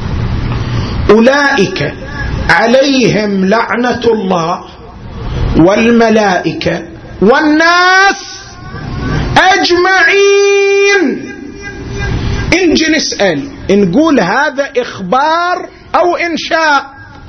أولئك عليهم لعنة الله والملائكة والناس أجمعين. نجي نسأل نقول هذا إخبار أو إنشاء؟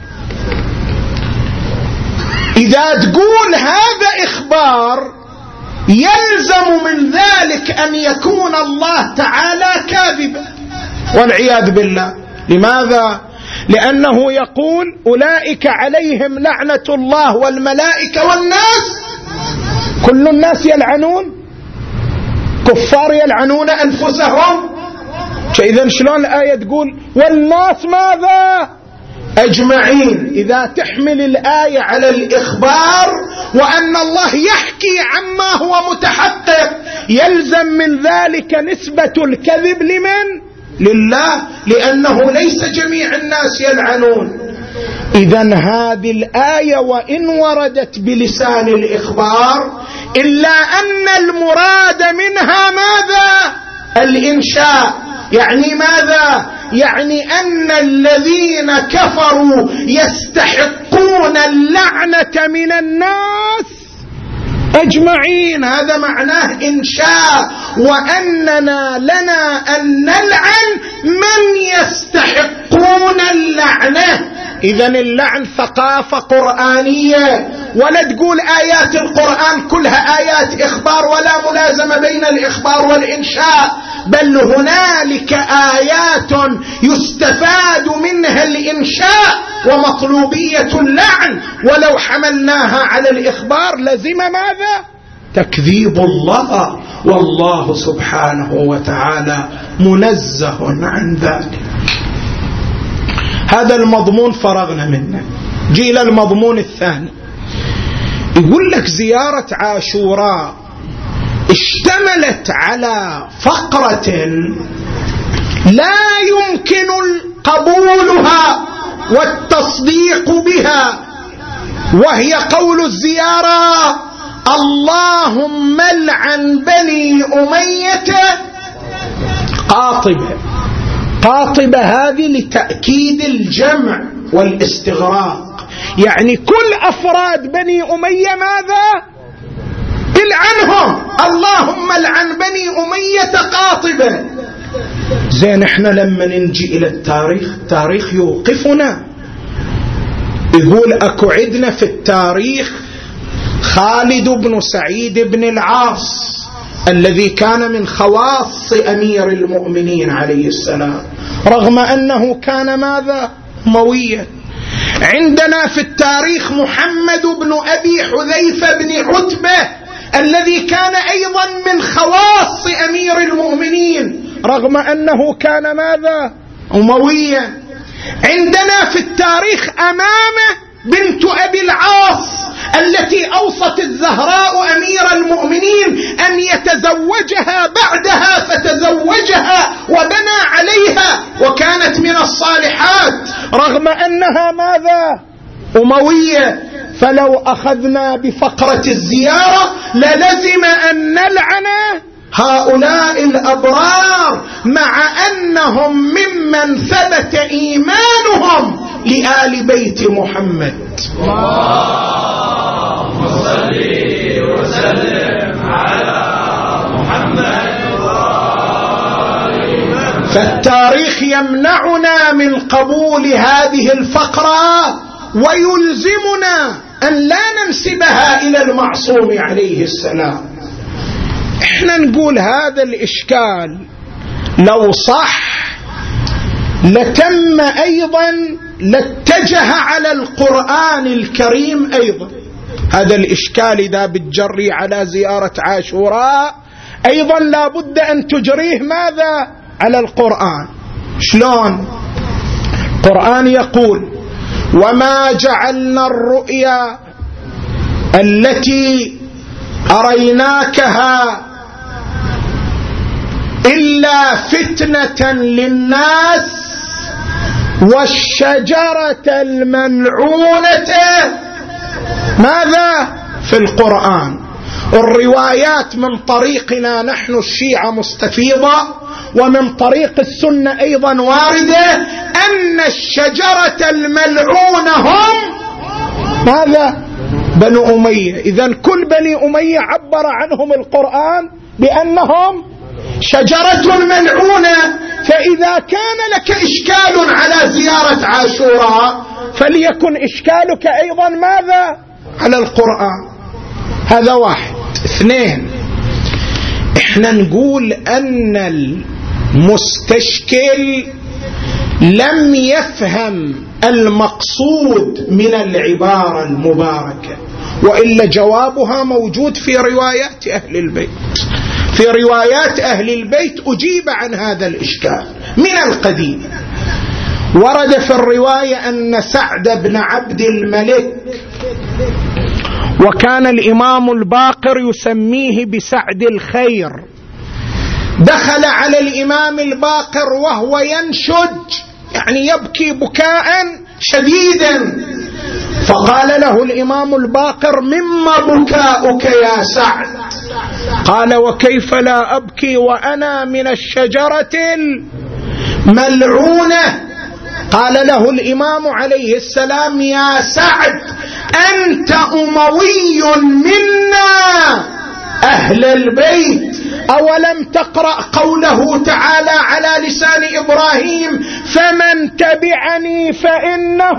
إذا تقول هذا إخبار يلزم من ذلك أن يكون الله تعالى كاذبا والعياذ بالله. لماذا؟ لأنه يقول أولئك عليهم لعنة الله والملائكة والناس. كل الناس يلعنون؟ كفار يلعنون أنفسهم؟ إذن شلون الآية تقول والناس ماذا؟ أجمعين. إذا تحمل الآية على الإخبار وأن الله يحكي عما هو متحقق يلزم من ذلك نسبة الكذب لمن؟ لله، لأنه ليس جميع الناس يلعنون. إذن هذه الآية وإن وردت بلسان الإخبار إلا أن المراد منها ماذا؟ الإنشاء. يعني ماذا؟ يعني أن الذين كفروا يستحقون اللعنة من الناس أجمعين. هذا معناه إنشاء، وأننا لنا أن نلعن من يستحقون اللعنة. إذن اللعن ثقافة قرآنية، ولا تقول آيات القرآن كلها آيات إخبار ولا ملازمة بين الإخبار والإنشاء، بل هنالك آيات يستفاد منها الإنشاء ومطلوبية اللعن. ولو حملناها على الإخبار لزم ماذا؟ تكذيب الله، والله سبحانه وتعالى منزه عن ذلك. هذا المضمون فرغنا منه. جيل المضمون الثاني، يقول لك زيارة عاشوراء اشتملت على فقرة لا يمكن قبولها والتصديق بها، وهي قول الزيارة: اللهم لعن بني أمية قاطبة. قاطبة هذه لتأكيد الجمع والاستغراق، يعني كل أفراد بني أمية ماذا؟ العنهم. زين احنا لما ننجي الى التاريخ، التاريخ يوقفنا، يقول اكو عدنا في التاريخ خالد بن سعيد بن العاص الذي كان من خواص امير المؤمنين عليه السلام، رغم انه كان ماذا؟ أمويا. عندنا في التاريخ محمد بن ابي حذيفة بن عتبة الذي كان ايضا من خواص امير المؤمنين، رغم انه كان ماذا؟ أمويا. عندنا في التاريخ امامه بنت ابي العاص التي اوصت الزهراء امير المؤمنين ان يتزوجها بعدها، فتزوجها وبنى عليها وكانت من الصالحات، رغم انها ماذا؟ أموية. فلو اخذنا بفقرة الزيارة للزم ان نلعن هؤلاء الأبرار، مع أنهم ممن ثبت إيمانهم لآل بيت محمد. اللهم صل وسلم على محمد. فالتاريخ يمنعنا من قبول هذه الفقرة ويلزمنا أن لا ننسبها إلى المعصوم عليه السلام. احنا نقول هذا الإشكال لو صح لتم أيضا، لاتجه على القرآن الكريم أيضا. هذا الإشكال إذا بتجري على زيارة عاشوراء أيضا لا بد أن تجريه ماذا؟ على القرآن. شلون؟ القرآن يقول: وما جعلنا الرؤيا التي أريناكها إلا فتنة للناس والشجرة الملعونة ماذا؟ في القرآن. الروايات من طريقنا نحن الشيعة مستفيضة، ومن طريق السنة أيضا واردة أن الشجرة الملعونة هم ماذا؟ بنو أمية. إذن كل بني أمية عبر عنهم القرآن بأنهم شجرة ملعونة. فإذا كان لك إشكال على زيارة عاشوراء فليكن إشكالك أيضا ماذا؟ على القرآن. هذا واحد. اثنين، احنا نقول أن المستشكل لم يفهم المقصود من العبارة المباركة، وإلا جوابها موجود في روايات أهل البيت. في روايات أهل البيت أجيب عن هذا الإشكال من القديم. ورد في الرواية أن سعد بن عبد الملك، وكان الإمام الباقر يسميه بسعد الخير، دخل على الإمام الباقر وهو ينشج، يعني يبكي بكاء شديدا، فقال له الإمام الباقر: مما بكاؤك يا سعد؟ قال: وكيف لا أبكي وأنا من الشجرة الملعونة؟ قال له الإمام عليه السلام: يا سعد، أنت أموي منا أهل البيت، أولم تقرأ قوله تعالى على لسان إبراهيم: فمن تبعني فإنه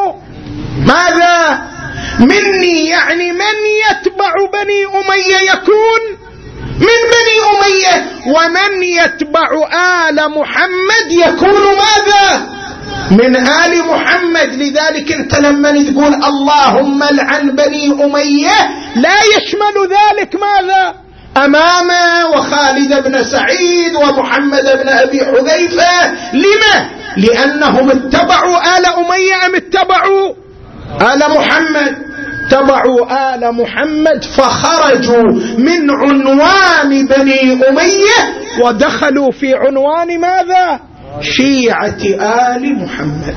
ماذا؟ مني. يعني من يتبع بني أمية يكون من بني أمية، ومن يتبع آل محمد يكون ماذا؟ من آل محمد. لذلك انت لما تقول اللهم لعن بني أمية لا يشمل ذلك ماذا؟ أمامه وخالد بن سعيد ومحمد بن أبي حذيفة. لما؟ لأنهم اتبعوا آل أمية أم اتبعوا آل محمد؟ اتبعوا آل محمد فخرجوا من عنوان بني أمية ودخلوا في عنوان ماذا؟ شيعة آل محمد.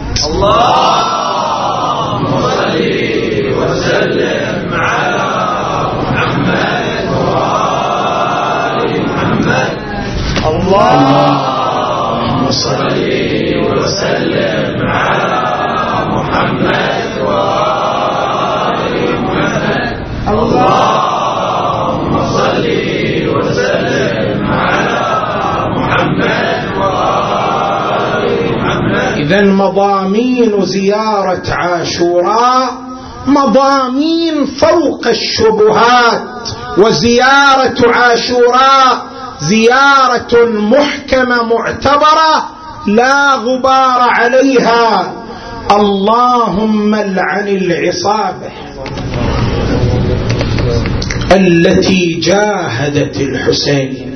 اللهم صل وسلم على محمد وآل محمد. اللهم صل وسلم على محمد وآل محمد. اللهم صل وسلم على محمد وآل مضامين زيارة عاشوراء مضامين فوق الشبهات، وزيارة عاشوراء زيارة محكمة معتبرة لا غبار عليها. اللهم لعن العصابة التي جاهدت الحسين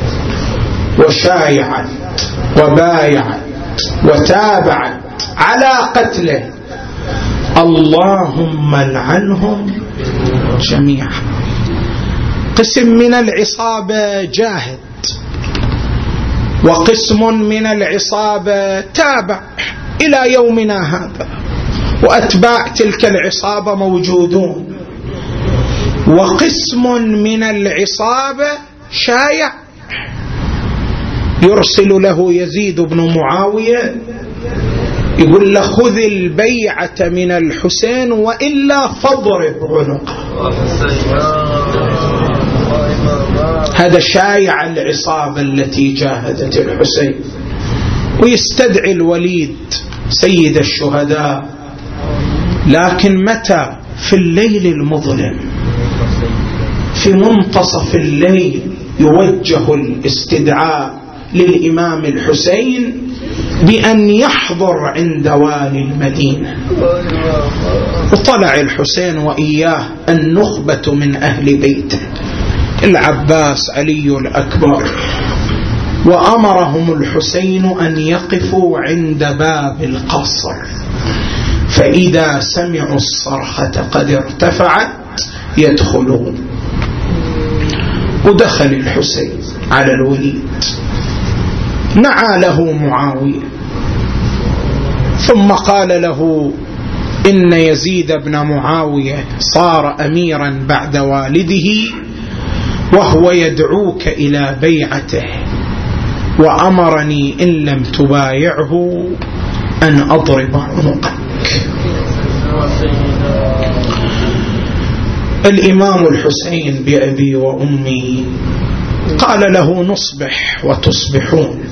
وشايعت وبايعت وتابعت على قتله، اللهم لعنهم جميعا. قسم من العصابة جاهد، وقسم من العصابة تابع إلى يومنا هذا، وأتباع تلك العصابة موجودون، وقسم من العصابة شايع يرسل له يزيد بن معاوية يقول له خذ البيعة من الحسين وإلا فاضرب عنقه. هذا شايع العصابة التي جاهدت الحسين. ويستدعي الوليد سيد الشهداء، لكن متى؟ في الليل المظلم، في منتصف الليل يوجه الاستدعاء للإمام الحسين بأن يحضر عند والي المدينة. وطلع الحسين وإياه النخبة من أهل بيته، العباس علي الأكبر، وأمرهم الحسين أن يقفوا عند باب القصر، فإذا سمعوا الصرخة قد ارتفعت يدخلون. ودخل الحسين على الوليد، نعى له معاوية، ثم قال له إن يزيد بن معاوية صار أميرا بعد والده، وهو يدعوك إلى بيعته، وأمرني إن لم تبايعه أن أضرب عنقك. الإمام الحسين بأبي وأمي قال له نصبح وتصبحون.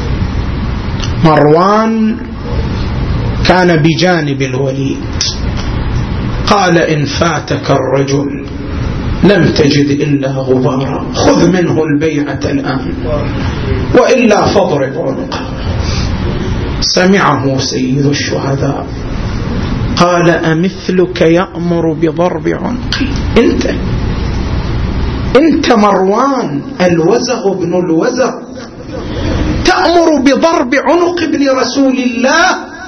مروان كان بجانب الوليد، قال إن فاتك الرجل لم تجد إلا غبارا، خذ منه البيعة الآن وإلا فاضرب عنقه. سمعه سيد الشهداء قال أمثلك يأمر بضرب عنقي؟ أنت أنت مروان الوزغ بن الوزغ تأمر بضرب عنق ابن رسول الله؟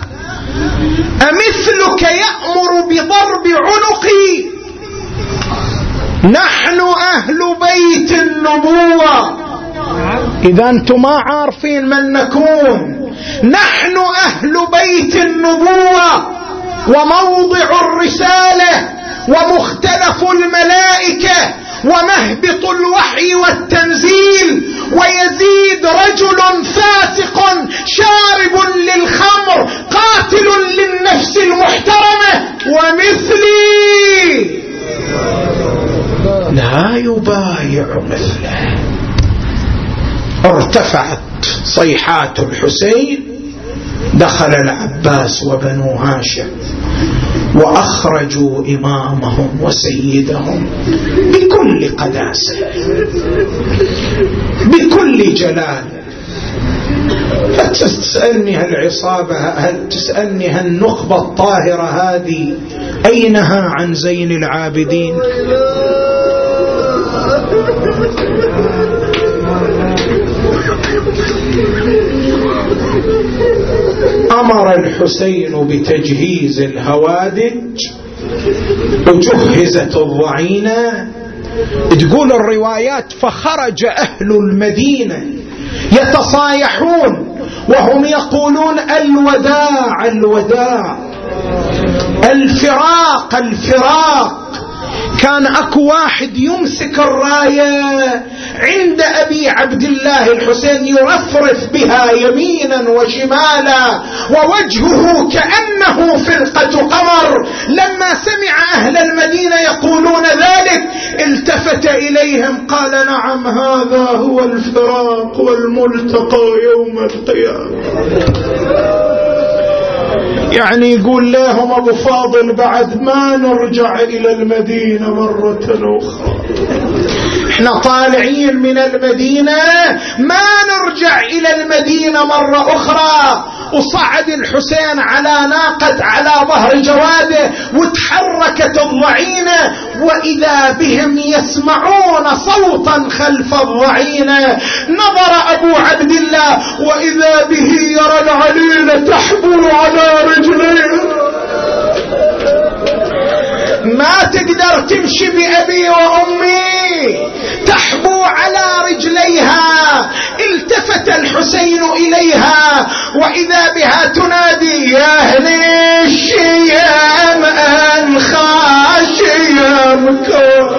أمثلك يأمر بضرب عنقي؟ نحن أهل بيت النبوة، إذا أنتم ما عارفين من نكون، نحن أهل بيت النبوة وموضع الرسالة ومختلف الملائكة ومهبط الوحي والتنزيل، ويزيد رجل فاسق شارب للخمر قاتل للنفس المحترمة ومثلي لا يبايع مثله. ارتفعت صيحات الحسين، دخل العباس وبنو هاشم وأخرجوا إمامهم وسيدهم بكل قداسة بكل جلال. فتسألني هالعصابة، هل تسألني هالنخبة الطاهرة هذه أينها عن زين العابدين؟ أمر الحسين بتجهيز الهوادج وجهزت الضعينة. تقول الروايات فخرج أهل المدينة يتصايحون وهم يقولون الوداع الوداع، الفراق الفراق. كان أكو واحد يمسك الراية عند أبي عبد الله الحسين يرفرف بها يمينا وشمالا ووجهه كأنه فرقة قمر. لما سمع أهل المدينة يقولون ذلك التفت إليهم قال نعم هذا هو الفراق والملتقى يوم القيامة. يعني يقول لهم أبو فاضل بعد ما نرجع إلى المدينة مرة أخرى، احنا طالعين من المدينة ما نرجع إلى المدينة مرة أخرى. وصعد الحسين على ناقة على ظهر جواده وتحركت الضعينة، وإذا بهم يسمعون صوتا خلف الضعينة. نظر أبو عبد الله وإذا به يرى العليل تحبل على رجليه، ما تقدر تمشي بأبي وأمي، تحبو على رجليها. التفت الحسين إليها وإذا بها تنادي يا أهل الشيام أنخى شيامكم.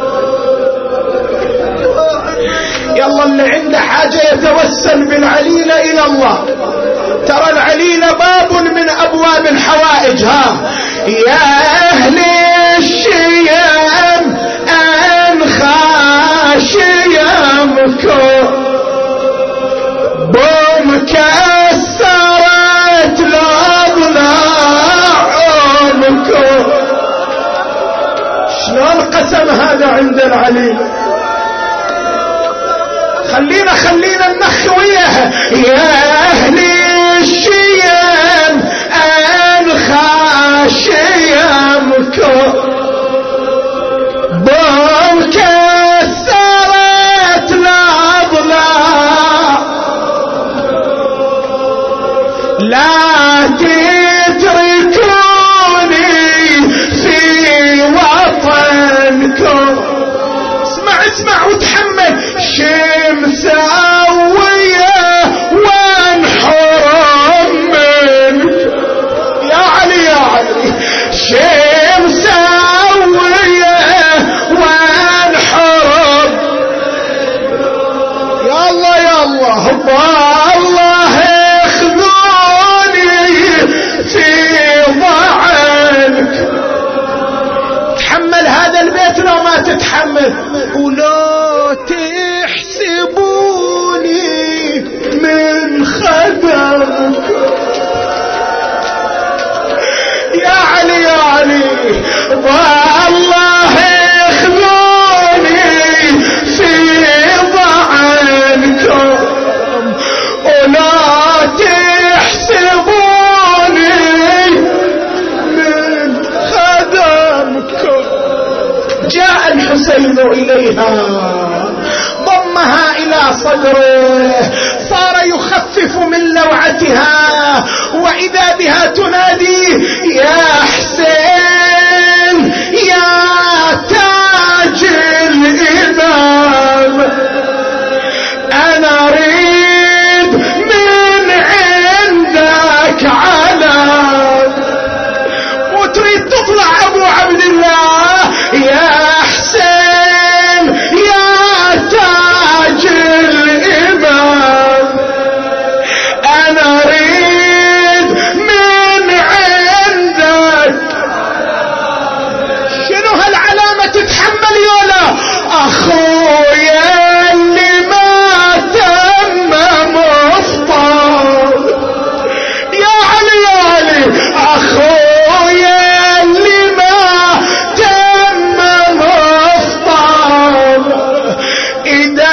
يلا اللي عنده حاجة يتوسل بالعليل إلى الله، ترى العليل باب من أبواب الحوائج. ها يا أهل الشيام أنخى شيامكم، بوم كسرت لأضلاعكم. شلون قسم هذا عند العليل؟ خلينا خلينا النخ وياها. يا أهل الشيام أنخى شيامكم، بوم كسرت الأضلاع، لا تتركوني في وطنكم. اسمع اسمع وتحمل. شمس سوية وانحرم منك يا علي يا علي. شمس سوية وانحرم. يا الله يا الله الله اخذوني في ضعنك. تحمل هذا البيت لو ما تتحمل. ولا تحسبوني من خدمك يا علي يا علي. والله اخذوني في ضعنكم ولا تحسبوني من خدمكم. جاء الحسين إليها ضمها إلى صدره، صار يخفف من لوعتها، وإذا بها تنادي يا حسين يا تاج الإمام، أنا أريد من عندك علام. وتريد تطلع أبو عبد الله يا حسين يا تاج الإمام، أنا أريد من عندك. شنو هالعلامة تتحمل يولا؟ أخويا اللي ما تم مفطر يا علي يا علي. أخويا اللي ما تم مفطر، إذا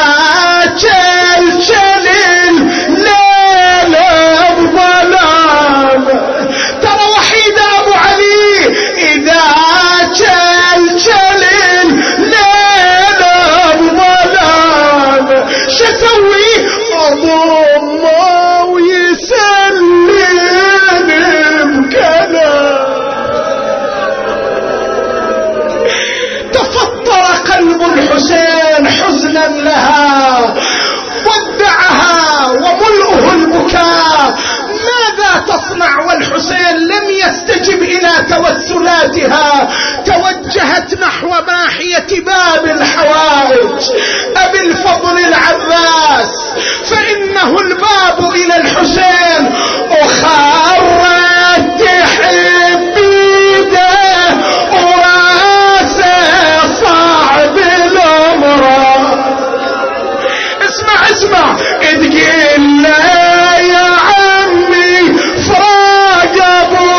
جلجل الليل بظلام. ترى وحيد أبو علي. إذا جلجل الليل بظلام شسوي؟ أضمه ويسليني بكلام. تفطر قلب الحسين حزنا لها، ودعها وملؤه البكاء. ماذا تصنع والحسين لم يستجب إلى توسلاتها؟ توجهت نحو ناحية باب الحوائج أبي الفضل العباس، فإنه الباب إلى الحسين. وخرت تحب بيده وراسه صعب الأمره. اسمع اسمع تقول له يا عمي فراق ابو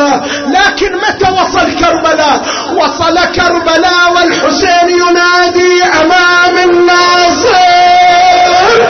كربلاء. لكن متى وصل كربلاء؟ وصل كربلاء والحسين ينادي أمام الناصر،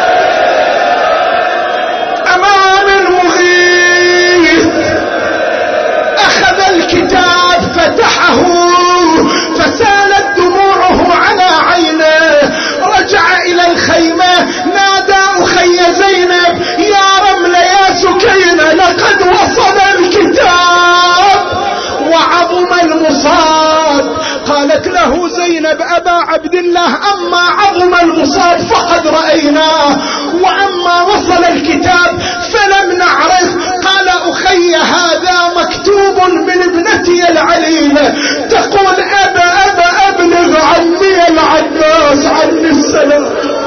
أمام المغيث. أخذ الكتاب فتحه فسالت دموعه على عينه. رجع إلى الخيمة نادى أخي زينب يا رمل يا سكينة لقد وصل الكتاب وعظم المصاب. قالت له زينب أبا عبد الله أما عظم المصاب فقد رأيناه، وأما وصل الكتاب فلم نعرف. قال أخي هذا مكتوب من ابنتي العليمة تقول أبا أبا أبلغ عني العباس عني السلام.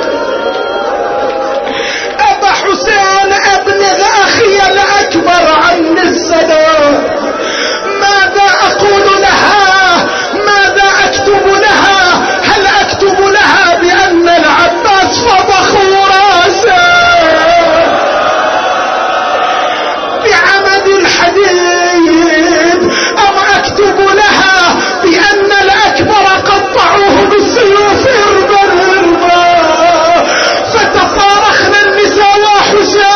أبا حسين أبلغ أخي الأكبر عني السلام. ماذا أقول لها؟ ماذا أكتب لها؟ هل أكتب لها بأن العباس فضخ راسه بعمد الحديد، أم أكتب لها بأن الأكبر قطعوه بالسيوف إربا إربا فتصارخنا النساء وحسين.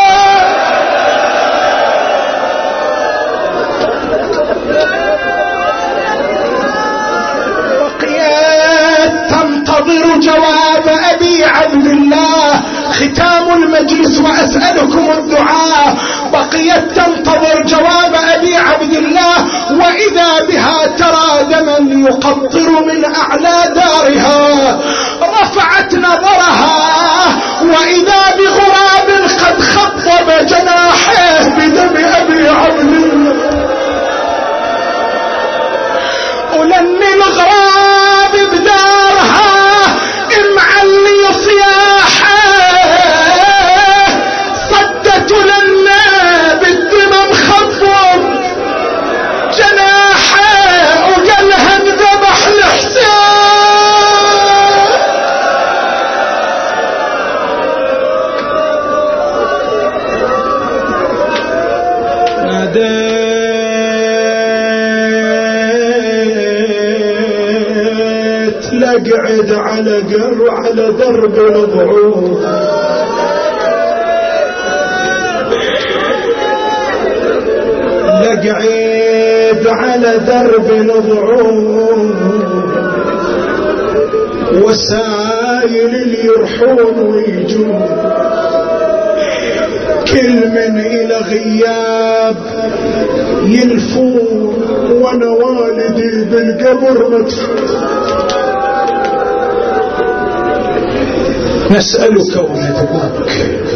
تنتظر جواب أبي عبد الله. ختام المجلس وأسألكم الدعاء. بقيت تنتظر جواب أبي عبد الله وإذا بها ترى دما يقطر من أعلى دارها. رفعت نظرها وإذا بغراب قد خطب جناحه بدم أبي عبد الله. ولن الغراب بدارها معلي صياحه صدت لنا بالدم مخضب جناحه وقالها انذبح الحسين. نادى لقعد على قر على درب الضعوف. لقعد على درب الضعوف وسائل اللي يرحون ويجون كل من إلى غياب يلفون وانا والدي بالقبر مدفون. نسألك وندعوك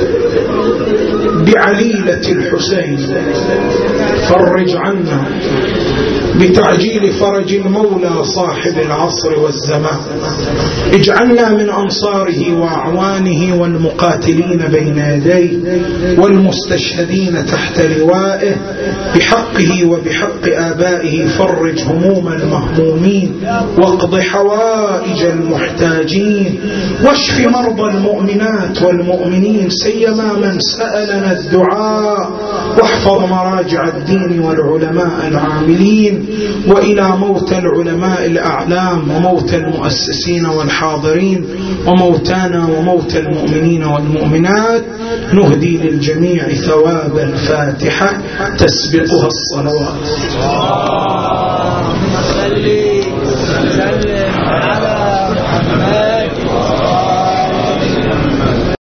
بعليلة الحسين فرج عنا بتعجيل فرج المولى صاحب العصر والزمان. اجعلنا من أنصاره وأعوانه والمقاتلين بين يديه والمستشهدين تحت لوائه بحقه وبحق آبائه. فرج هموم المهمومين واقض حوائج المحتاجين واشف مرضى المؤمنات والمؤمنين سيما من سألنا الدعاء. واحفظ مراجع الدين والعلماء العاملين. وإلى موتى العلماء الأعلام وموتى المؤسسين والحاضرين وموتانا وموتى المؤمنين والمؤمنات نهدي للجميع ثواب الفاتحة تسبقها الصلوات.